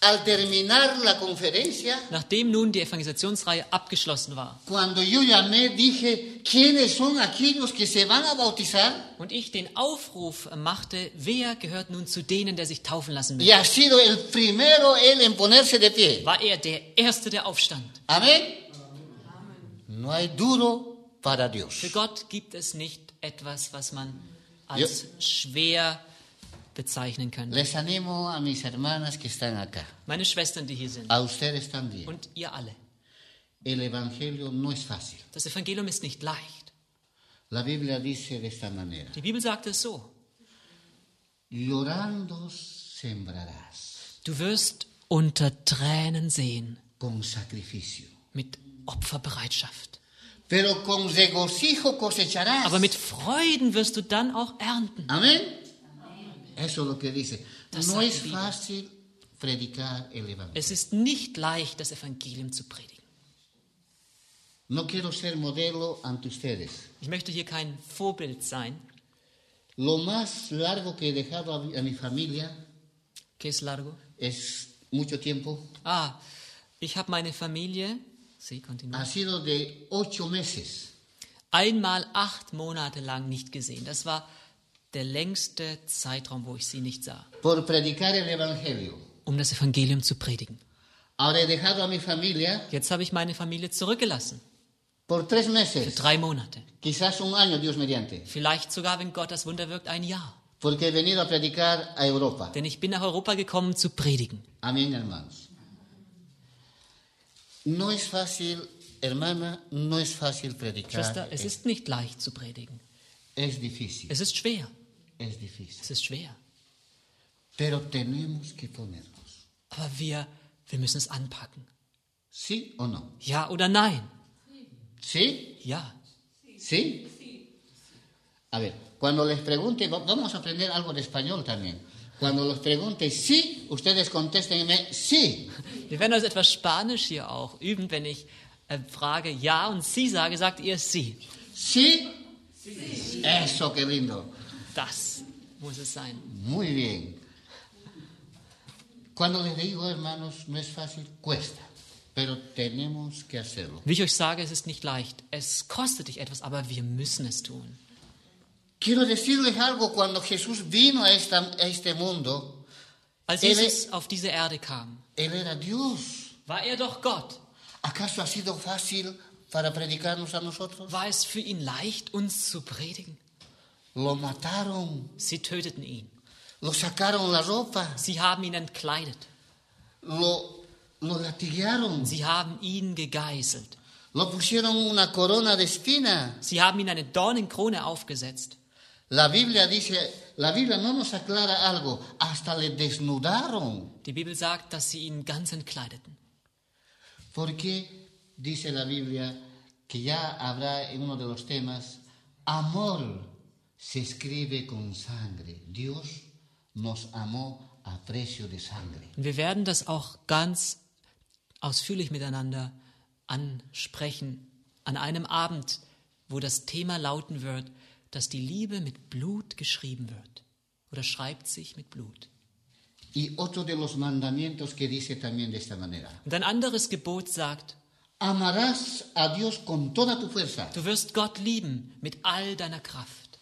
al terminar la conferencia, Nachdem nun die Evangelisationsreihe abgeschlossen war cuando yo llamé, dije, ¿quiénes son aquellos que se van a bautizar? und ich den Aufruf machte, wer gehört nun zu denen, der sich taufen lassen Y will, ha sido el primero él en ponerse de pie. war er der Erste, der aufstand. Amén. No hay duro para Dios. Für Gott gibt es nicht etwas, was man als schwer bezeichnen kann. Les animo a mis hermanas que están acá, Meine Schwestern, die hier sind, a ustedes también. und ihr alle. El Evangelio no es fácil. Das Evangelium ist nicht leicht. La Biblia dice de esta manera, Die Bibel sagt es so: llorando sembrarás Du wirst unter Tränen sehen, con sacrificio, mit Opferbereitschaft. pero con regocijo cosecharás. Aber mit Freuden wirst du dann auch ernten. Amén. Eso es lo que dice. Das No sagt es die Bibel. fácil predicar el Evangelio. Es ist nicht leicht, das Evangelium zu predigen. No quiero ser modelo ante ustedes. Ich möchte hier kein Vorbild sein. Lo más largo que he dejado a mi, a mi familia ¿Qué es largo? es mucho tiempo. Ah, ich habe meine Familie, Sie, continúa, Ha sido de ocho meses. einmal acht Monate lang nicht gesehen. Das war der längste Zeitraum, wo ich sie nicht sah, Por predicar el Evangelio. um das Evangelium zu predigen. Ahora he dejado a mi familia Jetzt habe ich meine Familie zurückgelassen. por tres Für meses. drei Monate. Quizás un año, Dios mediante. Vielleicht sogar, wenn Gott das Wunder wirkt, ein Jahr. Porque he venido a predicar a Europa. Denn ich bin nach Europa gekommen, zu predigen. Amén, hermanos. No es fácil, hermana, no es fácil predicar. Schwester, es ist nicht leicht zu predigen. Es difícil, Es ist schwer. es difícil. Es ist schwer. Pero tenemos que ponernos. Aber wir, wir müssen es anpacken. ¿Sí o no? Ja oder nein? ¿Sí? Ja. ¿Sí? A ver, cuando les pregunte, va- vamos a aprender algo de español también. Cuando les pregunte sí, ustedes contéstenme sí. Wir werden also etwas Spanisch hier auch üben. Wenn ich äh, frage ja und sie sage, sagt ihr sie. ¿Sí? Eso, qué lindo. Das muss es sein. Muy bien. Cuando les digo, hermanos, no es fácil, cuesta. Pero tenemos que hacerlo. Wie ich euch sage, es ist nicht leicht. Es kostet dich etwas, aber wir müssen es tun. Quiero decirles algo, cuando Jesús vino a, esta, a este mundo, Als Ele- Jesus auf diese Erde kam, Él era Dios. war er doch Gott. ¿Acaso ha sido fácil para predicarnos a nosotros? War es für ihn leicht, uns zu predigen? Lo mataron, Sie töteten ihn. lo sacaron la ropa, Sie haben ihn entkleidet. lo, lo latiguearon, Sie haben ihn gegeißelt. lo pusieron una corona de espina. Sie haben ihm eine Dornenkrone aufgesetzt. La Biblia dice, la Biblia no nos aclara algo, hasta le desnudaron. Die Bibel sagt, dass sie ihn ganz entkleideten. ¿Por qué dice la Biblia que ya habrá en uno de los temas, amor se escribe con sangre? Dios nos amó a precio de sangre. Und wir werden das auch ganz ausführlich miteinander ansprechen an einem Abend, wo das Thema lauten wird, dass die Liebe mit Blut geschrieben wird oder schreibt sich mit Blut. Y otro de los mandamientos que dice también de esta manera, Und ein anderes Gebot sagt, amarás a Dios con toda tu fuerza, du wirst Gott lieben mit all deiner Kraft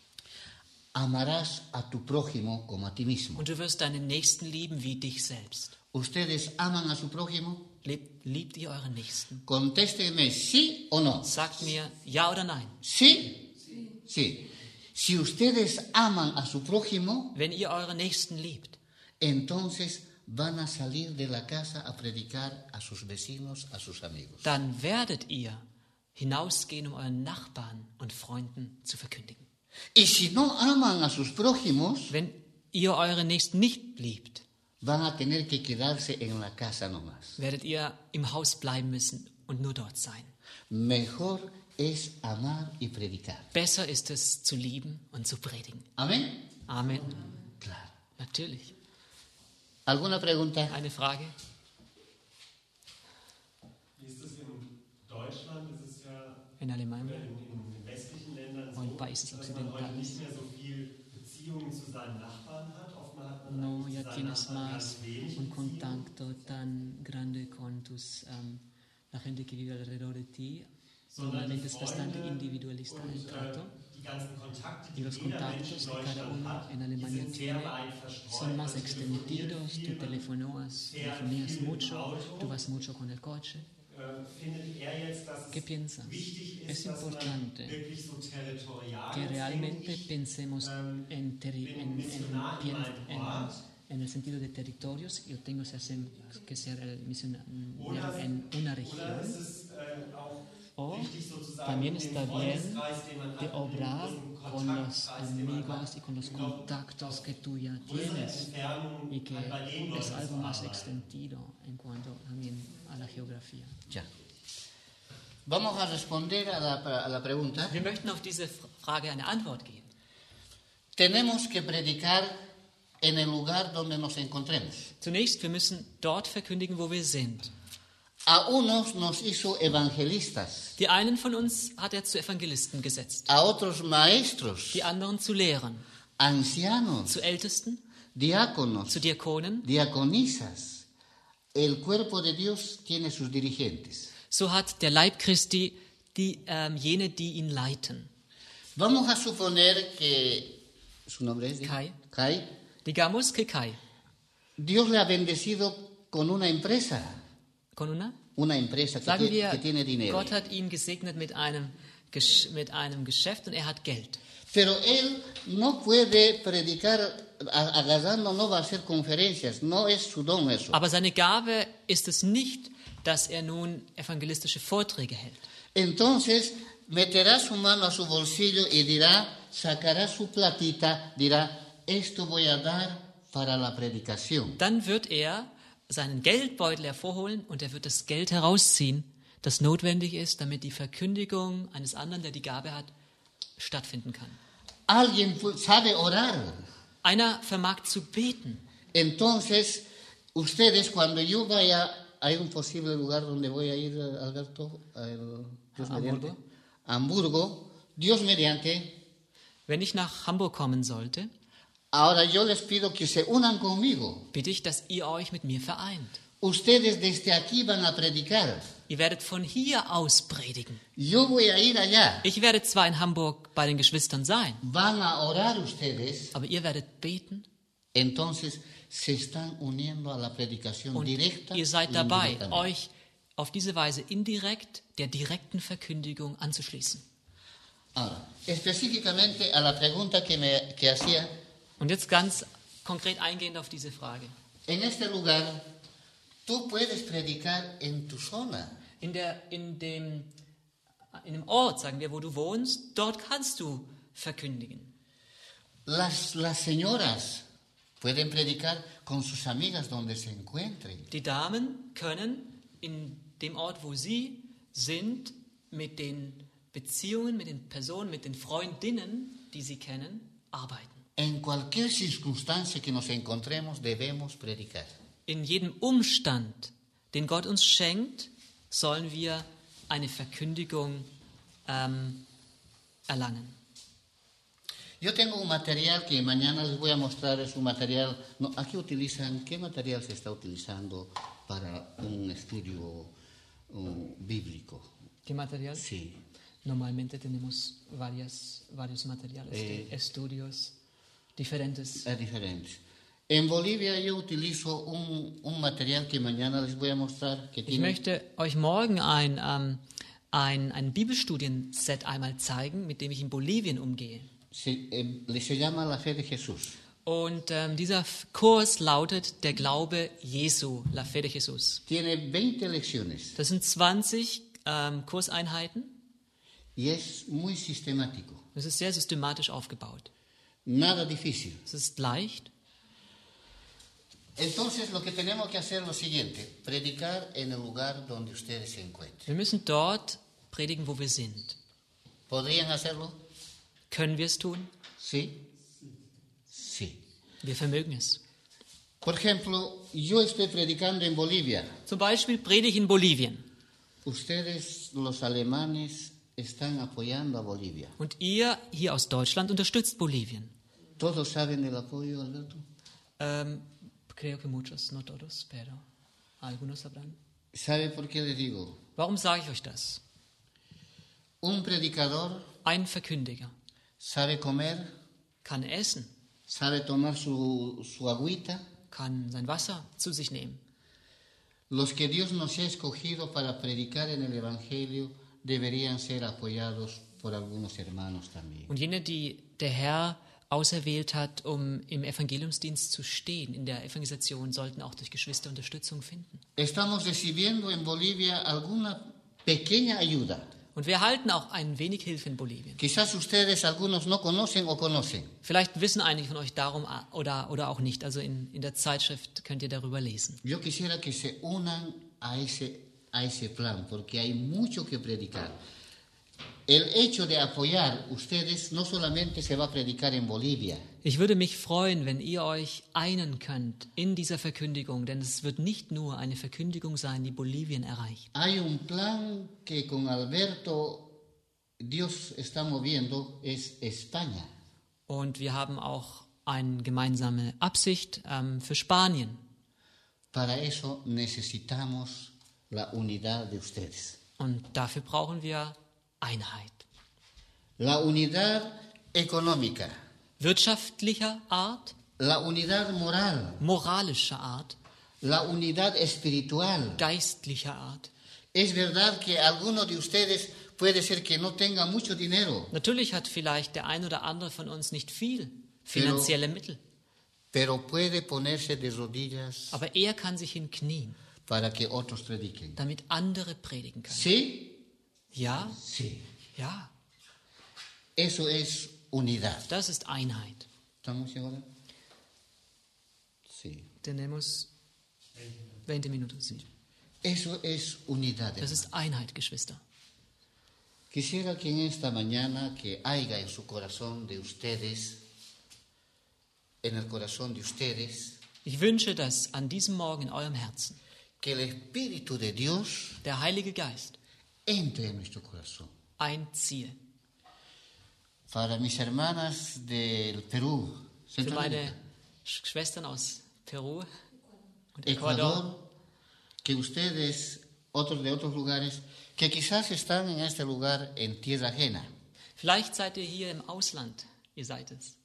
amarás a tu prójimo como a ti mismo. und du wirst deinen Nächsten lieben wie dich selbst. ¿Ustedes aman a su prójimo? Liebt, liebt ihr euren Nächsten? Contéstenme sí o no. Sagt mir ja oder nein. ¿Sí? Sí. Si ustedes aman a su prójimo, Wenn ihr eure Nächsten liebt, entonces van a salir de la casa a predicar a sus vecinos, a sus amigos. dann werdet ihr hinausgehen, um euren Nachbarn und Freunden zu verkündigen. Y si no aman a sus prójimos, Wenn ihr eure Nächsten nicht liebt, van a tener que quedarse en la casa nomás. werdet ihr im Haus bleiben müssen und nur dort sein. Mejor es amar y predicar. Besser ist es, zu lieben und zu predigen. ¿Amén? Amen. Claro. Natürlich. ¿Alguna pregunta? Eine Frage? Wie ist das in Deutschland? Das ist ja In Alemania in, in westlichen Ländern so, und Países dass man heute Occidentales. nicht mehr so viel Beziehungen zu seinen Nachbarn hat. Oftmals hat man No, eigentlich ya zu tienes más un contacto tan grande con tus, um, la gente que vive alrededor de ti. Normalmente es bastante individualista el trato. Y los contactos que cada uno en Alemania tiene son más extendidos. Tú telefonías, telefonías mucho, tú vas mucho con el coche. ¿Qué piensas? Es importante que realmente pensemos en, teri- en, en, en, en el sentido de territorios. Yo tengo que ser el misionero en una región. O también está bien de obrar con los amigos y con los contactos que tú ya tienes y que es algo más extendido en cuanto también a la geografía. Ya. Vamos a responder a la, a la pregunta. Wir möchten auf diese Frage eine Antwort geben. Tenemos que predicar en el lugar donde nos encontremos. Zunächst, wir müssen dort verkündigen, wo wir sind. A unos nos hizo evangelistas, Die einen von uns hat er zu Evangelisten gesetzt, a otros maestros, die anderen zu Lehrern, ancianos, zu Ältesten, diáconos, zu Diakonen. diaconisas. El cuerpo de Dios tiene sus dirigentes. So hat der Leib Christi die, ähm, jene, die ihn leiten. Vamos a suponer que su nombre es Kai. Kai. Digamos que Kai. Dios le ha bendecido con una empresa, Con una? una empresa que, Sagen tie- wir, que tiene dinero. Gott hat ihn gesegnet mit einem, Gesch- mit einem Geschäft und er hat Geld. Pero él no puede predicar a- agarrando, no va a hacer conferencias, no es su don eso. Aber seine Gabe ist es nicht, dass er nun evangelistische Vorträge hält. Entonces meterá su mano a su bolsillo y dirá, sacará su platita, dirá, esto voy a dar para la predicación. Dann wird er seinen Geldbeutel hervorholen und er wird das Geld herausziehen, das notwendig ist, damit die Verkündigung eines anderen, der die Gabe hat, stattfinden kann. Alguien pu- sabe orar. Einer vermag zu beten. Entonces, ustedes cuando yo vaya, hay un posible lugar donde voy a ir, Alberto, a el- Dios A mediante, Hamburgo. Hamburgo, Dios mediante. Wenn ich nach Hamburg kommen sollte, Ahora yo les pido que se unan conmigo. bitte ich, dass ihr euch mit mir vereint. Ustedes desde aquí van a predicar. Ihr werdet von hier aus predigen. Yo voy a ir allá. Ich werde zwar in Hamburg bei den Geschwistern sein, Van a orar ustedes. aber ihr werdet beten Entonces se están uniendo a la predicación und directa. ihr seid y dabei, indirectamente. euch auf diese Weise indirekt der direkten Verkündigung anzuschließen. Ahora, específicamente a la pregunta que me que hacía, Und jetzt ganz konkret eingehend auf diese Frage. en este lugar tú puedes predicar en tu zona. In, der, in, dem, in dem Ort, sagen wir, wo du wohnst, dort kannst du verkündigen. Las, las señoras pueden predicar con sus amigas donde se encuentren. Die Damen können in dem Ort, wo sie sind, mit den Beziehungen, mit den Personen, mit den Freundinnen, die sie kennen, arbeiten. En cualquier circunstancia que nos encontremos debemos predicar. In jedem Umstand, den Gott uns schenkt, sollen wir eine Verkündigung ähm, erlangen. Yo tengo un material que mañana les voy a mostrar, es un material, no, aquí utilizan, ¿qué material se está utilizando para un estudio uh, bíblico? ¿Qué material? Sí, Normalmente tenemos varias, varios materiales, Eh. de estudios diferentes. es diferente. En Bolivia yo utilizo un, un material que mañana les voy a mostrar, que Ich tiene, möchte euch morgen ein, ähm, ein, ein Bibelstudienset einmal zeigen, mit dem ich in Bolivien umgehe. se, eh, se llama La Fe de Jesús. Und ähm, dieser F- Kurs lautet Der Glaube Jesu, La Fe de Jesús. Tiene veinte lecciones Das sind zwanzig ähm, Kurseinheiten. y es muy sistemático, Das ist sehr systematisch aufgebaut. nada difícil. Es ist leicht. Entonces lo que tenemos que hacer es lo siguiente, predicar en el lugar donde ustedes se encuentren. Wir müssen dort predigen, wo wir sind. ¿Podrían hacerlo? Können wir es tun? Sí. Sí. Wir vermögen es. Por ejemplo, yo estoy predicando en Bolivia. Zum Beispiel predige ich in Bolivien. Ustedes, los alemanes, están apoyando a Bolivia. Und ihr hier aus Deutschland unterstützt Bolivien. ¿Todos saben del apoyo, Alberto? Ähm, Creo que muchos, no todos, pero algunos sabrán. ¿Sabe por qué le digo? Warum sage ich euch das? Un predicador Ein Verkündiger sabe comer, kann essen, sabe tomar su, su agüita. kann sein Wasser zu sich nehmen. Los que Dios nos ha escogido para predicar en el Evangelio deberían ser apoyados por algunos hermanos también. Und jene, die der Herr auserwählt hat, um im Evangeliumsdienst zu stehen, in der Evangelisation, sollten auch durch Geschwister Unterstützung finden. Estamos recibiendo en Bolivia alguna pequeña ayuda. Und wir erhalten auch ein wenig Hilfe in Bolivien. Quizás ustedes algunos no conocen o conocen. Vielleicht wissen einige von euch darum oder, oder auch nicht. Also in, in der Zeitschrift könnt ihr darüber lesen. Yo quisiera que se unan a ese, a ese plan, porque hay mucho que predicar. El hecho de apoyar ustedes no solamente se va a predicar en Bolivia. Ich würde mich freuen, wenn ihr euch einen könnt in dieser Verkündigung, denn es wird nicht nur eine Verkündigung sein, die Bolivien erreicht. Hay un plan que con Alberto Dios está moviendo, es España. Und wir haben auch eine gemeinsame Absicht ähm, für Spanien. Para eso necesitamos la unidad de ustedes. Und dafür brauchen wir Einheit. La unidad económica, Wirtschaftlicher Art, la unidad moral, moralischer Art, la unidad espiritual. geistlicher Art. Es verdad que alguno de ustedes puede ser que no tenga mucho dinero, Natürlich hat vielleicht der ein oder andere von uns nicht viel finanzielle Mittel, pero puede ponerse de rodillas aber er kann sich hinknien, para que otros prediquen. damit andere predigen können. ¿Sí? Ja, Sí. ja, Eso es unidad. das ist Einheit. ¿Estamos ahora? Sí. Tenemos veinte minutos. Sí. Eso es unidad. Das ist Einheit, Geschwister. Quisiera que en esta mañana que haya en su corazón de ustedes, en el corazón de ustedes, Ich wünsche, dass an diesem Morgen in eurem Herzen que el Espíritu de Dios der Heilige Geist entre en nuestro corazón. einziehe. Para mis hermanas del Perú, Für meine Centroamérica, Sch- Schwestern aus Peru und Ecuador, Ecuador, que ustedes, otros de otros lugares, que quizás están en este lugar en tierra ajena. vielleicht seid ihr hier im Ausland, ihr seid es.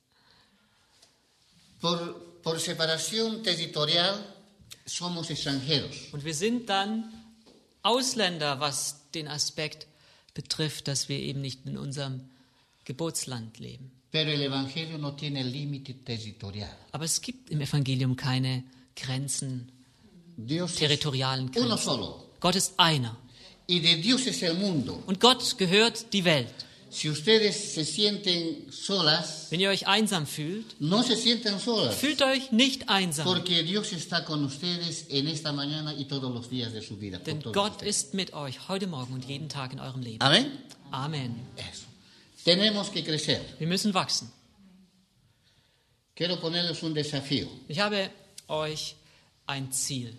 Por, por separación territorial somos extranjeros, Und wir sind dann Ausländer, was den Aspekt betrifft, dass wir eben nicht in unserem Geburtsland leben. pero el Evangelio no tiene límite territorial. Aber es gibt im Evangelium keine Grenzen, Dios es territorialen uno Grenzen. solo, Gott ist einer. y de Dios es el mundo. Und Gott gehört die Welt. Si ustedes se sienten solas, Wenn ihr euch einsam fühlt, no se sientan solas, fühlt euch nicht einsam. porque Dios está con ustedes en esta mañana y todos los días de su vida. por Denn todos Gott ustedes. ist mit euch heute Morgen und jeden Tag in eurem Leben. Amén. Amen. Eso. Tenemos que crecer. Wir müssen wachsen. Quiero ponerles un desafío. Ich habe euch ein Ziel.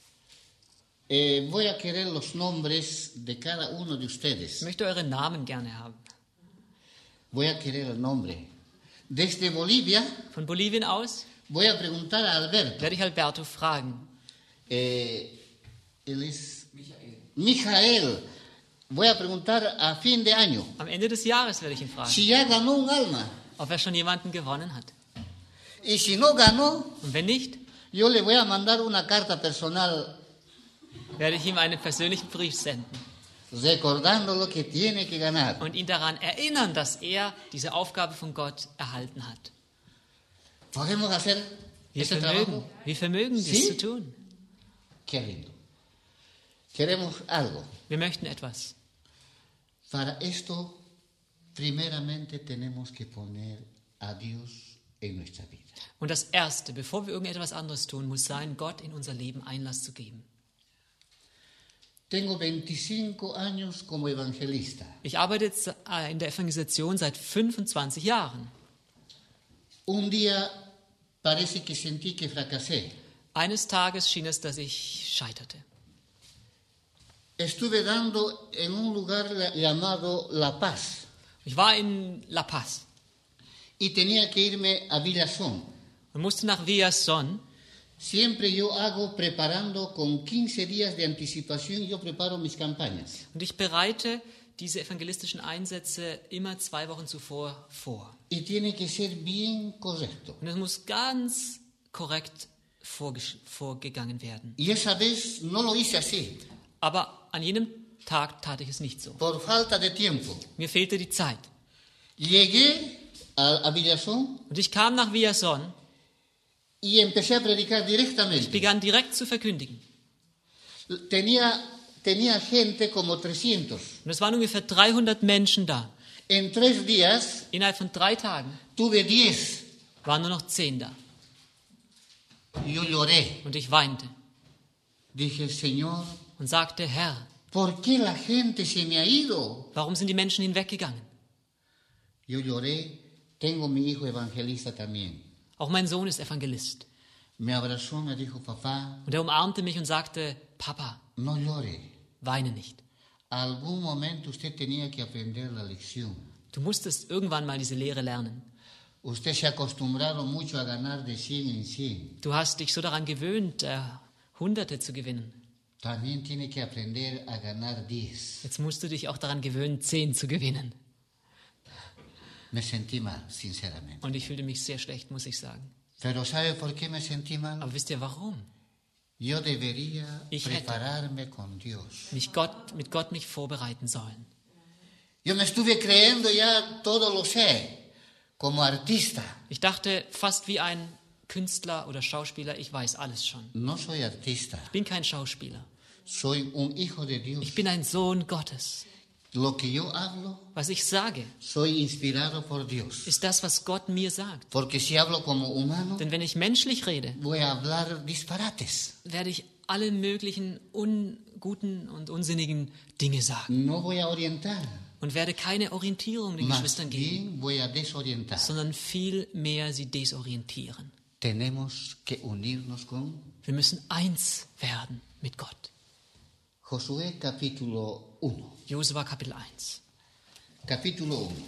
Eh, voy a querer los nombres de cada uno de Ich ustedes. möchte eure Namen gerne haben. Voy a querer el nombre. Desde Bolivia Von Bolivien aus voy a preguntar a Alberto. werde ich Alberto fragen. Eh, él es Michael. Mijael. Voy a preguntar a fin de año. Am Ende des Jahres werde ich ihn fragen, Si ya ganó un alma. ob er schon jemanden gewonnen hat. Y si no ganó, Und wenn nicht, yo le voy a mandar una carta personal werde ich ihm einen persönlichen Brief senden recordando lo que tiene que ganar. und ihn daran erinnern, dass er diese Aufgabe von Gott erhalten hat. ¿Podemos hacer Wir ese vermögen, trabajo? wir vermögen dies Sí. zu tun. Qué lindo. Queremos algo. Wir möchten etwas. Para esto, primeramente tenemos que poner a Dios en nuestra vida. Und das Erste, bevor wir irgendetwas anderes tun, muss sein, Gott in unser Leben Einlass zu geben. Tengo veinticinco años como evangelista. Ich arbeite jetzt äh, in der Evangelisation seit fünfundzwanzig Jahren. Un día parece que sentí que fracasé. Eines Tages schien es, dass ich scheiterte. Estuve dando en un lugar la- llamado La Paz Ich war in La Paz y tenía que irme a Villazón. und musste nach Villazón. Siempre yo hago preparando con quince días de anticipación, yo preparo mis campañas. Und ich bereite diese evangelistischen Einsätze immer zwei Wochen zuvor vor. Y tiene que ser bien correcto. Und es muss ganz korrekt vorge- vorgegangen werden. Y esa vez no lo hice así, Aber an jenem Tag tat ich es nicht so. por falta de tiempo. Mir fehlte die Zeit. Llegué a, a Villazón Und ich kam nach Villazón, y empecé a predicar ich directamente. begann direkt zu verkündigen. Tenía, tenía gente como trescientos. Und es waren ungefähr dreihundert Menschen da. En tres días Innerhalb von drei Tagen tuve diez. waren nur noch zehn da. Y yo lloré. Und ich weinte Dije, Señor, und sagte, Herr, ¿por qué la gente se me ha ido? warum sind die Menschen hinweggegangen? Yo lloré. Tengo mi hijo evangelista también. Auch mein Sohn ist Evangelist. Me abrazó, me dijo, papá, Und er umarmte mich und sagte, Papa, no llore. weine nicht. Algún momento usted tenía que aprender la lección. Du musstest irgendwann mal diese Lehre lernen. Usted se ha acostumbrado mucho a ganar de cien en cien. Du hast dich so daran gewöhnt, äh, Hunderte zu gewinnen. También tiene que aprender a ganar diez. Jetzt musst du dich auch daran gewöhnen, zehn zu gewinnen. Me sentí mal, sinceramente. Und ich fühlte mich sehr schlecht, muss ich sagen. Pero ¿sabe por qué me sentí mal? Aber wisst ihr warum? Yo debería Ich hätte- prepararme con Dios. Mich Gott, mit Gott mich vorbereiten sollen. Yo me estuve creyendo ya todo lo sé, como artista. Ich dachte fast wie ein Künstler oder Schauspieler, ich weiß alles schon. No soy artista, Ich bin kein Schauspieler. soy un hijo de Dios. Ich bin ein Sohn Gottes. Lo que yo hablo, Was ich sage, soy inspirado por Dios. ist das, was Gott mir sagt. Porque si hablo como humano, Denn wenn ich menschlich rede, voy a hablar disparates. werde ich alle möglichen unguten und unsinnigen Dinge sagen No voy a orientar, und werde keine Orientierung den más Geschwistern geben, bien voy a desorientar. sondern viel mehr sie desorientieren. Tenemos que unirnos con Wir müssen eins werden mit Gott. Josué capítulo uno. Josua Kapitel eins. Capítulo uno.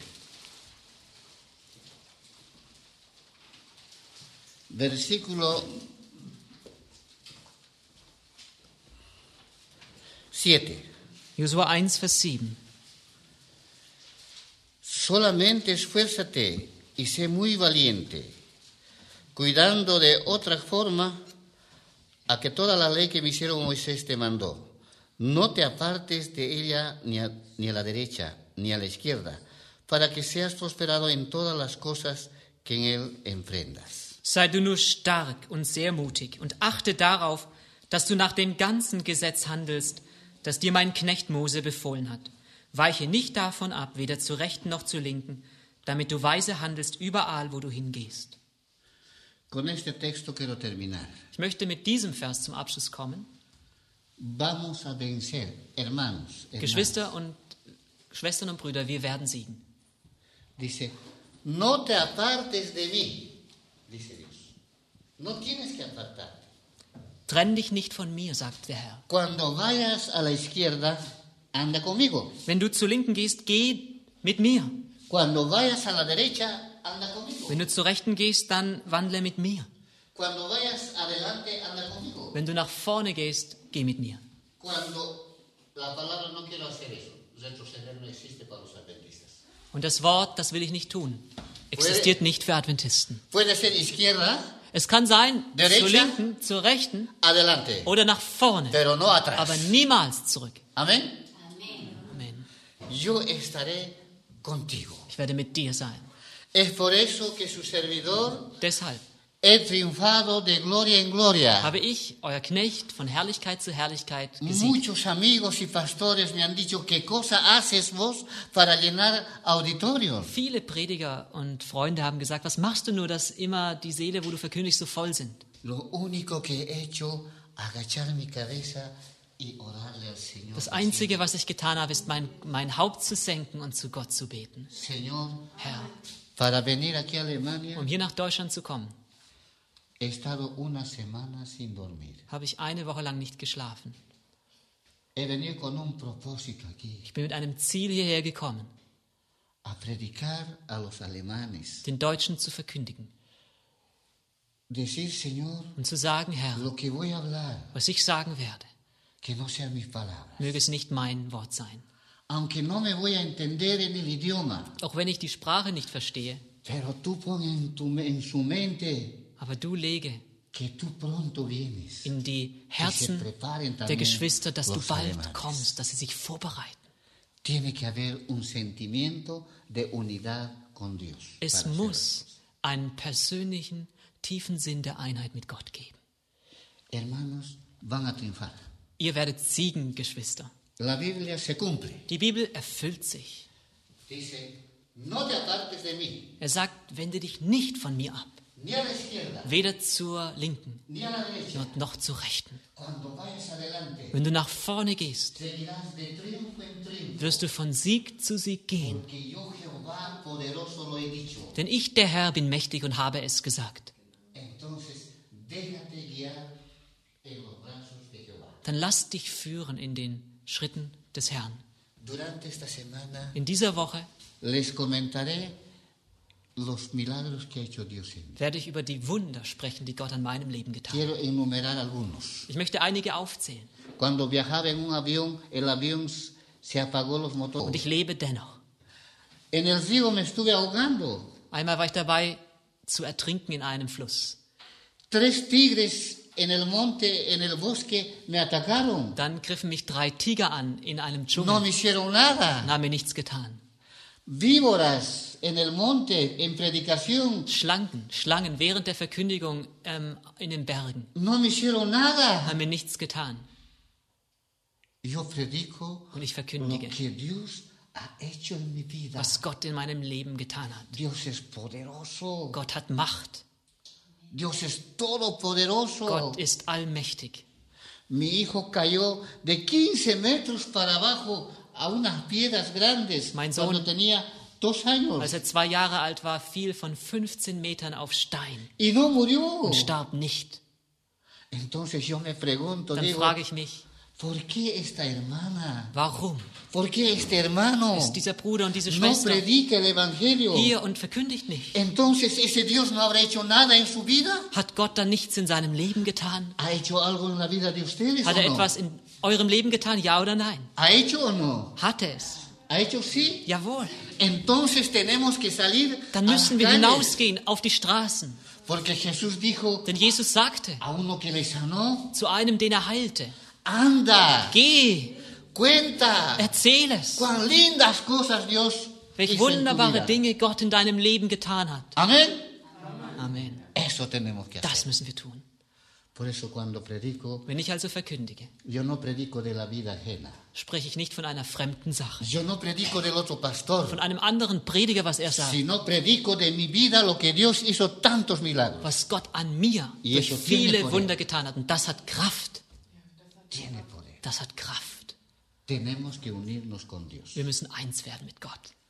Versículo siete. Josua eins, Vers sieben. Solamente esfuérzate y sé muy valiente, cuidando de otra forma a que toda la ley que mi siervo Moisés te mandó. No te apartes de ella ni a, ni a la derecha ni a la izquierda, para que seas prosperado en todas las cosas que en él emprendas. Sei du nur stark und sehr mutig und achte darauf, dass du nach dem ganzen Gesetz handelst, das dir mein Knecht Mose befohlen hat. Weiche nicht davon ab, weder zur Rechten noch zur Linken, damit du weise handelst überall, wo du hingehst. Con este texto quiero terminar. Ich möchte mit diesem Vers zum Abschluss kommen. Vamos a vencer, hermanos. hermanos. Geschwister und Schwestern und Brüder, wir werden siegen. Dice, no te apartes de mí, dice Dios. No tienes que apartarte. Trenn dich nicht von mir, sagt der Herr. Cuando vayas a la izquierda, anda conmigo. Wenn du zur Linken gehst, geh mit mir. Cuando vayas a la derecha, anda conmigo. Wenn du zur Rechten gehst, dann wandle mit mir. Cuando vayas adelante, anda conmigo. Wenn du nach vorne gehst, geh mit mir. Cuando la palabra no quiero hacer eso, retroceder no existe para los adventistas. Und das Wort, das will ich nicht tun, existiert nicht für Adventisten. Puede ser izquierda, Es kann sein, Derecha. zur Linken, zur Rechten adelante, oder nach vorne, pero no atrás. aber niemals zurück. Amén. Amen. Yo estaré contigo. Ich werde mit dir sein. Es por eso que su servidor Deshalb he triunfado de gloria en gloria. habe ich, euer Knecht, von Herrlichkeit zu Herrlichkeit gesiegt. Muchos amigos y pastores me han dicho, ¿qué cosa haces vos para llenar auditorios? Viele Prediger und Freunde haben gesagt, was machst du nur, dass immer die Seele, wo du verkündigst, so voll sind? Lo único que he hecho, agachar mi cabeza y orarle al Señor. Das Einzige, was ich getan habe, ist mein, mein Haupt zu senken und zu Gott zu beten. Señor, Herr, para venir aquí a Alemania, um hier nach Deutschland zu kommen, he estado una semana sin dormir. habe ich eine Woche lang nicht geschlafen. He venido con un propósito aquí, Ich bin mit einem Ziel hierher gekommen, a predicar a los alemanes. den Deutschen zu verkündigen. decir, Señor, und zu sagen, Herr, lo que voy a hablar, was ich sagen werde, que no sean mis palabras. möge es nicht mein Wort sein. Aunque no me voy a entender en el idioma, Auch wenn ich die Sprache nicht verstehe, pero tú pon en, tu, en su mente aber du lege que tú pronto vienes. in die Que se Herzen preparen der también Geschwister, dass du los bald alemanes. kommst, dass sie sich vorbereiten. Tiene que haber un sentimiento de unidad con Dios. Es para muss einen persönlichen, tiefen Sinn der Einheit mit Gott geben. hacerlo. Hermanos, van a triunfar. Ihr werdet siegen, Geschwister. La Biblia se cumple. Die Bibel erfüllt sich. Dice, no te apartes de mí, Er sagt, wende dich nicht von mir ab, ni a la izquierda, weder zur Linken ni a la derecha. noch, noch zur Rechten. Cuando vayas adelante, Wenn du nach vorne gehst, seguirás de triunfo en triunfo, wirst du von Sieg zu Sieg gehen. porque yo Jehová poderoso lo he dicho. Denn ich, der Herr, bin mächtig und habe es gesagt. Entonces, déjate guiar en los brazos de Jehová. Dann lass dich führen in den Schritten des Herrn. Durante esta semana In dieser Woche les comentaré los milagros que ha hecho Dios en mí. werde ich über die Wunder sprechen, die Gott an meinem Leben getan hat. Quiero enumerar algunos. Ich möchte einige aufzählen. Cuando viajaba en un avión, el avión se apagó los Und motores. ich lebe dennoch. En el río me estuve ahogando. Einmal war ich dabei, zu ertrinken in einem Fluss. Tres tigres en el monte, en el bosque, me atacaron. Dann griffen mich drei Tiger an in einem No Dschungel me hicieron und nada. haben mir nichts getan. Víboras en el monte, en predicación, Schlangen, Schlangen während der Verkündigung ähm, in den Bergen no me hicieron nada. haben mir nichts getan. Yo predico Und ich lo verkündige, que Dios ha hecho en mi vida. was Gott in meinem Leben getan hat. Dios es poderoso. Gott hat Macht. Dios es todopoderoso. Gott ist allmächtig. Mi hijo cayó de quince metros para abajo a unas piedras grandes Mein Sohn- cuando tenía dos años. Als er zwei Jahre alt war, fiel von fünfzehn Metern auf Stein Y no murió. und starb nicht. Entonces yo me pregunto, Dann digo, frage ich mich, ¿por qué esta hermana? warum ¿Por qué este hermano ist dieser Bruder und diese no Schwester predica el Evangelio? hier und verkündigt nicht? Entonces ese Dios no habrá hecho nada en su vida. Hat Gott dann nichts in seinem Leben getan? ¿Ha hecho algo en la vida de ustedes Hat o er no? etwas in eurem Leben getan? Ja oder nein? ¿Ha hecho o no? Hat er es? ¿Ha hecho sí? Jawohl. Entonces tenemos que salir Dann a müssen wir las calles, hinausgehen auf die Straßen. porque Jesús dijo Denn Jesus sagte a uno que le sanó, zu einem, den er heilte, anda, geh, cuenta erzähl es, cuán lindas cosas Dios welche hizo en tu wunderbare vida. Dinge Gott in deinem Leben getan hat. Amén. Amen. Eso tenemos que hacer. Das müssen wir tun. Por eso cuando predico, Wenn ich also verkündige, yo no predico de la vida ajena. spreche ich nicht von einer fremden Sache, Yo no predico del otro pastor, von einem anderen Prediger, was er sagt, sino predico de mi vida lo que Dios hizo tantos milagros. was Gott an mir Y durch eso tiene viele poder. Wunder getan hat. Und das hat Kraft. Tiene poder. Das hat Kraft. Tenemos que unirnos con Dios. Wir müssen eins werden mit Gott.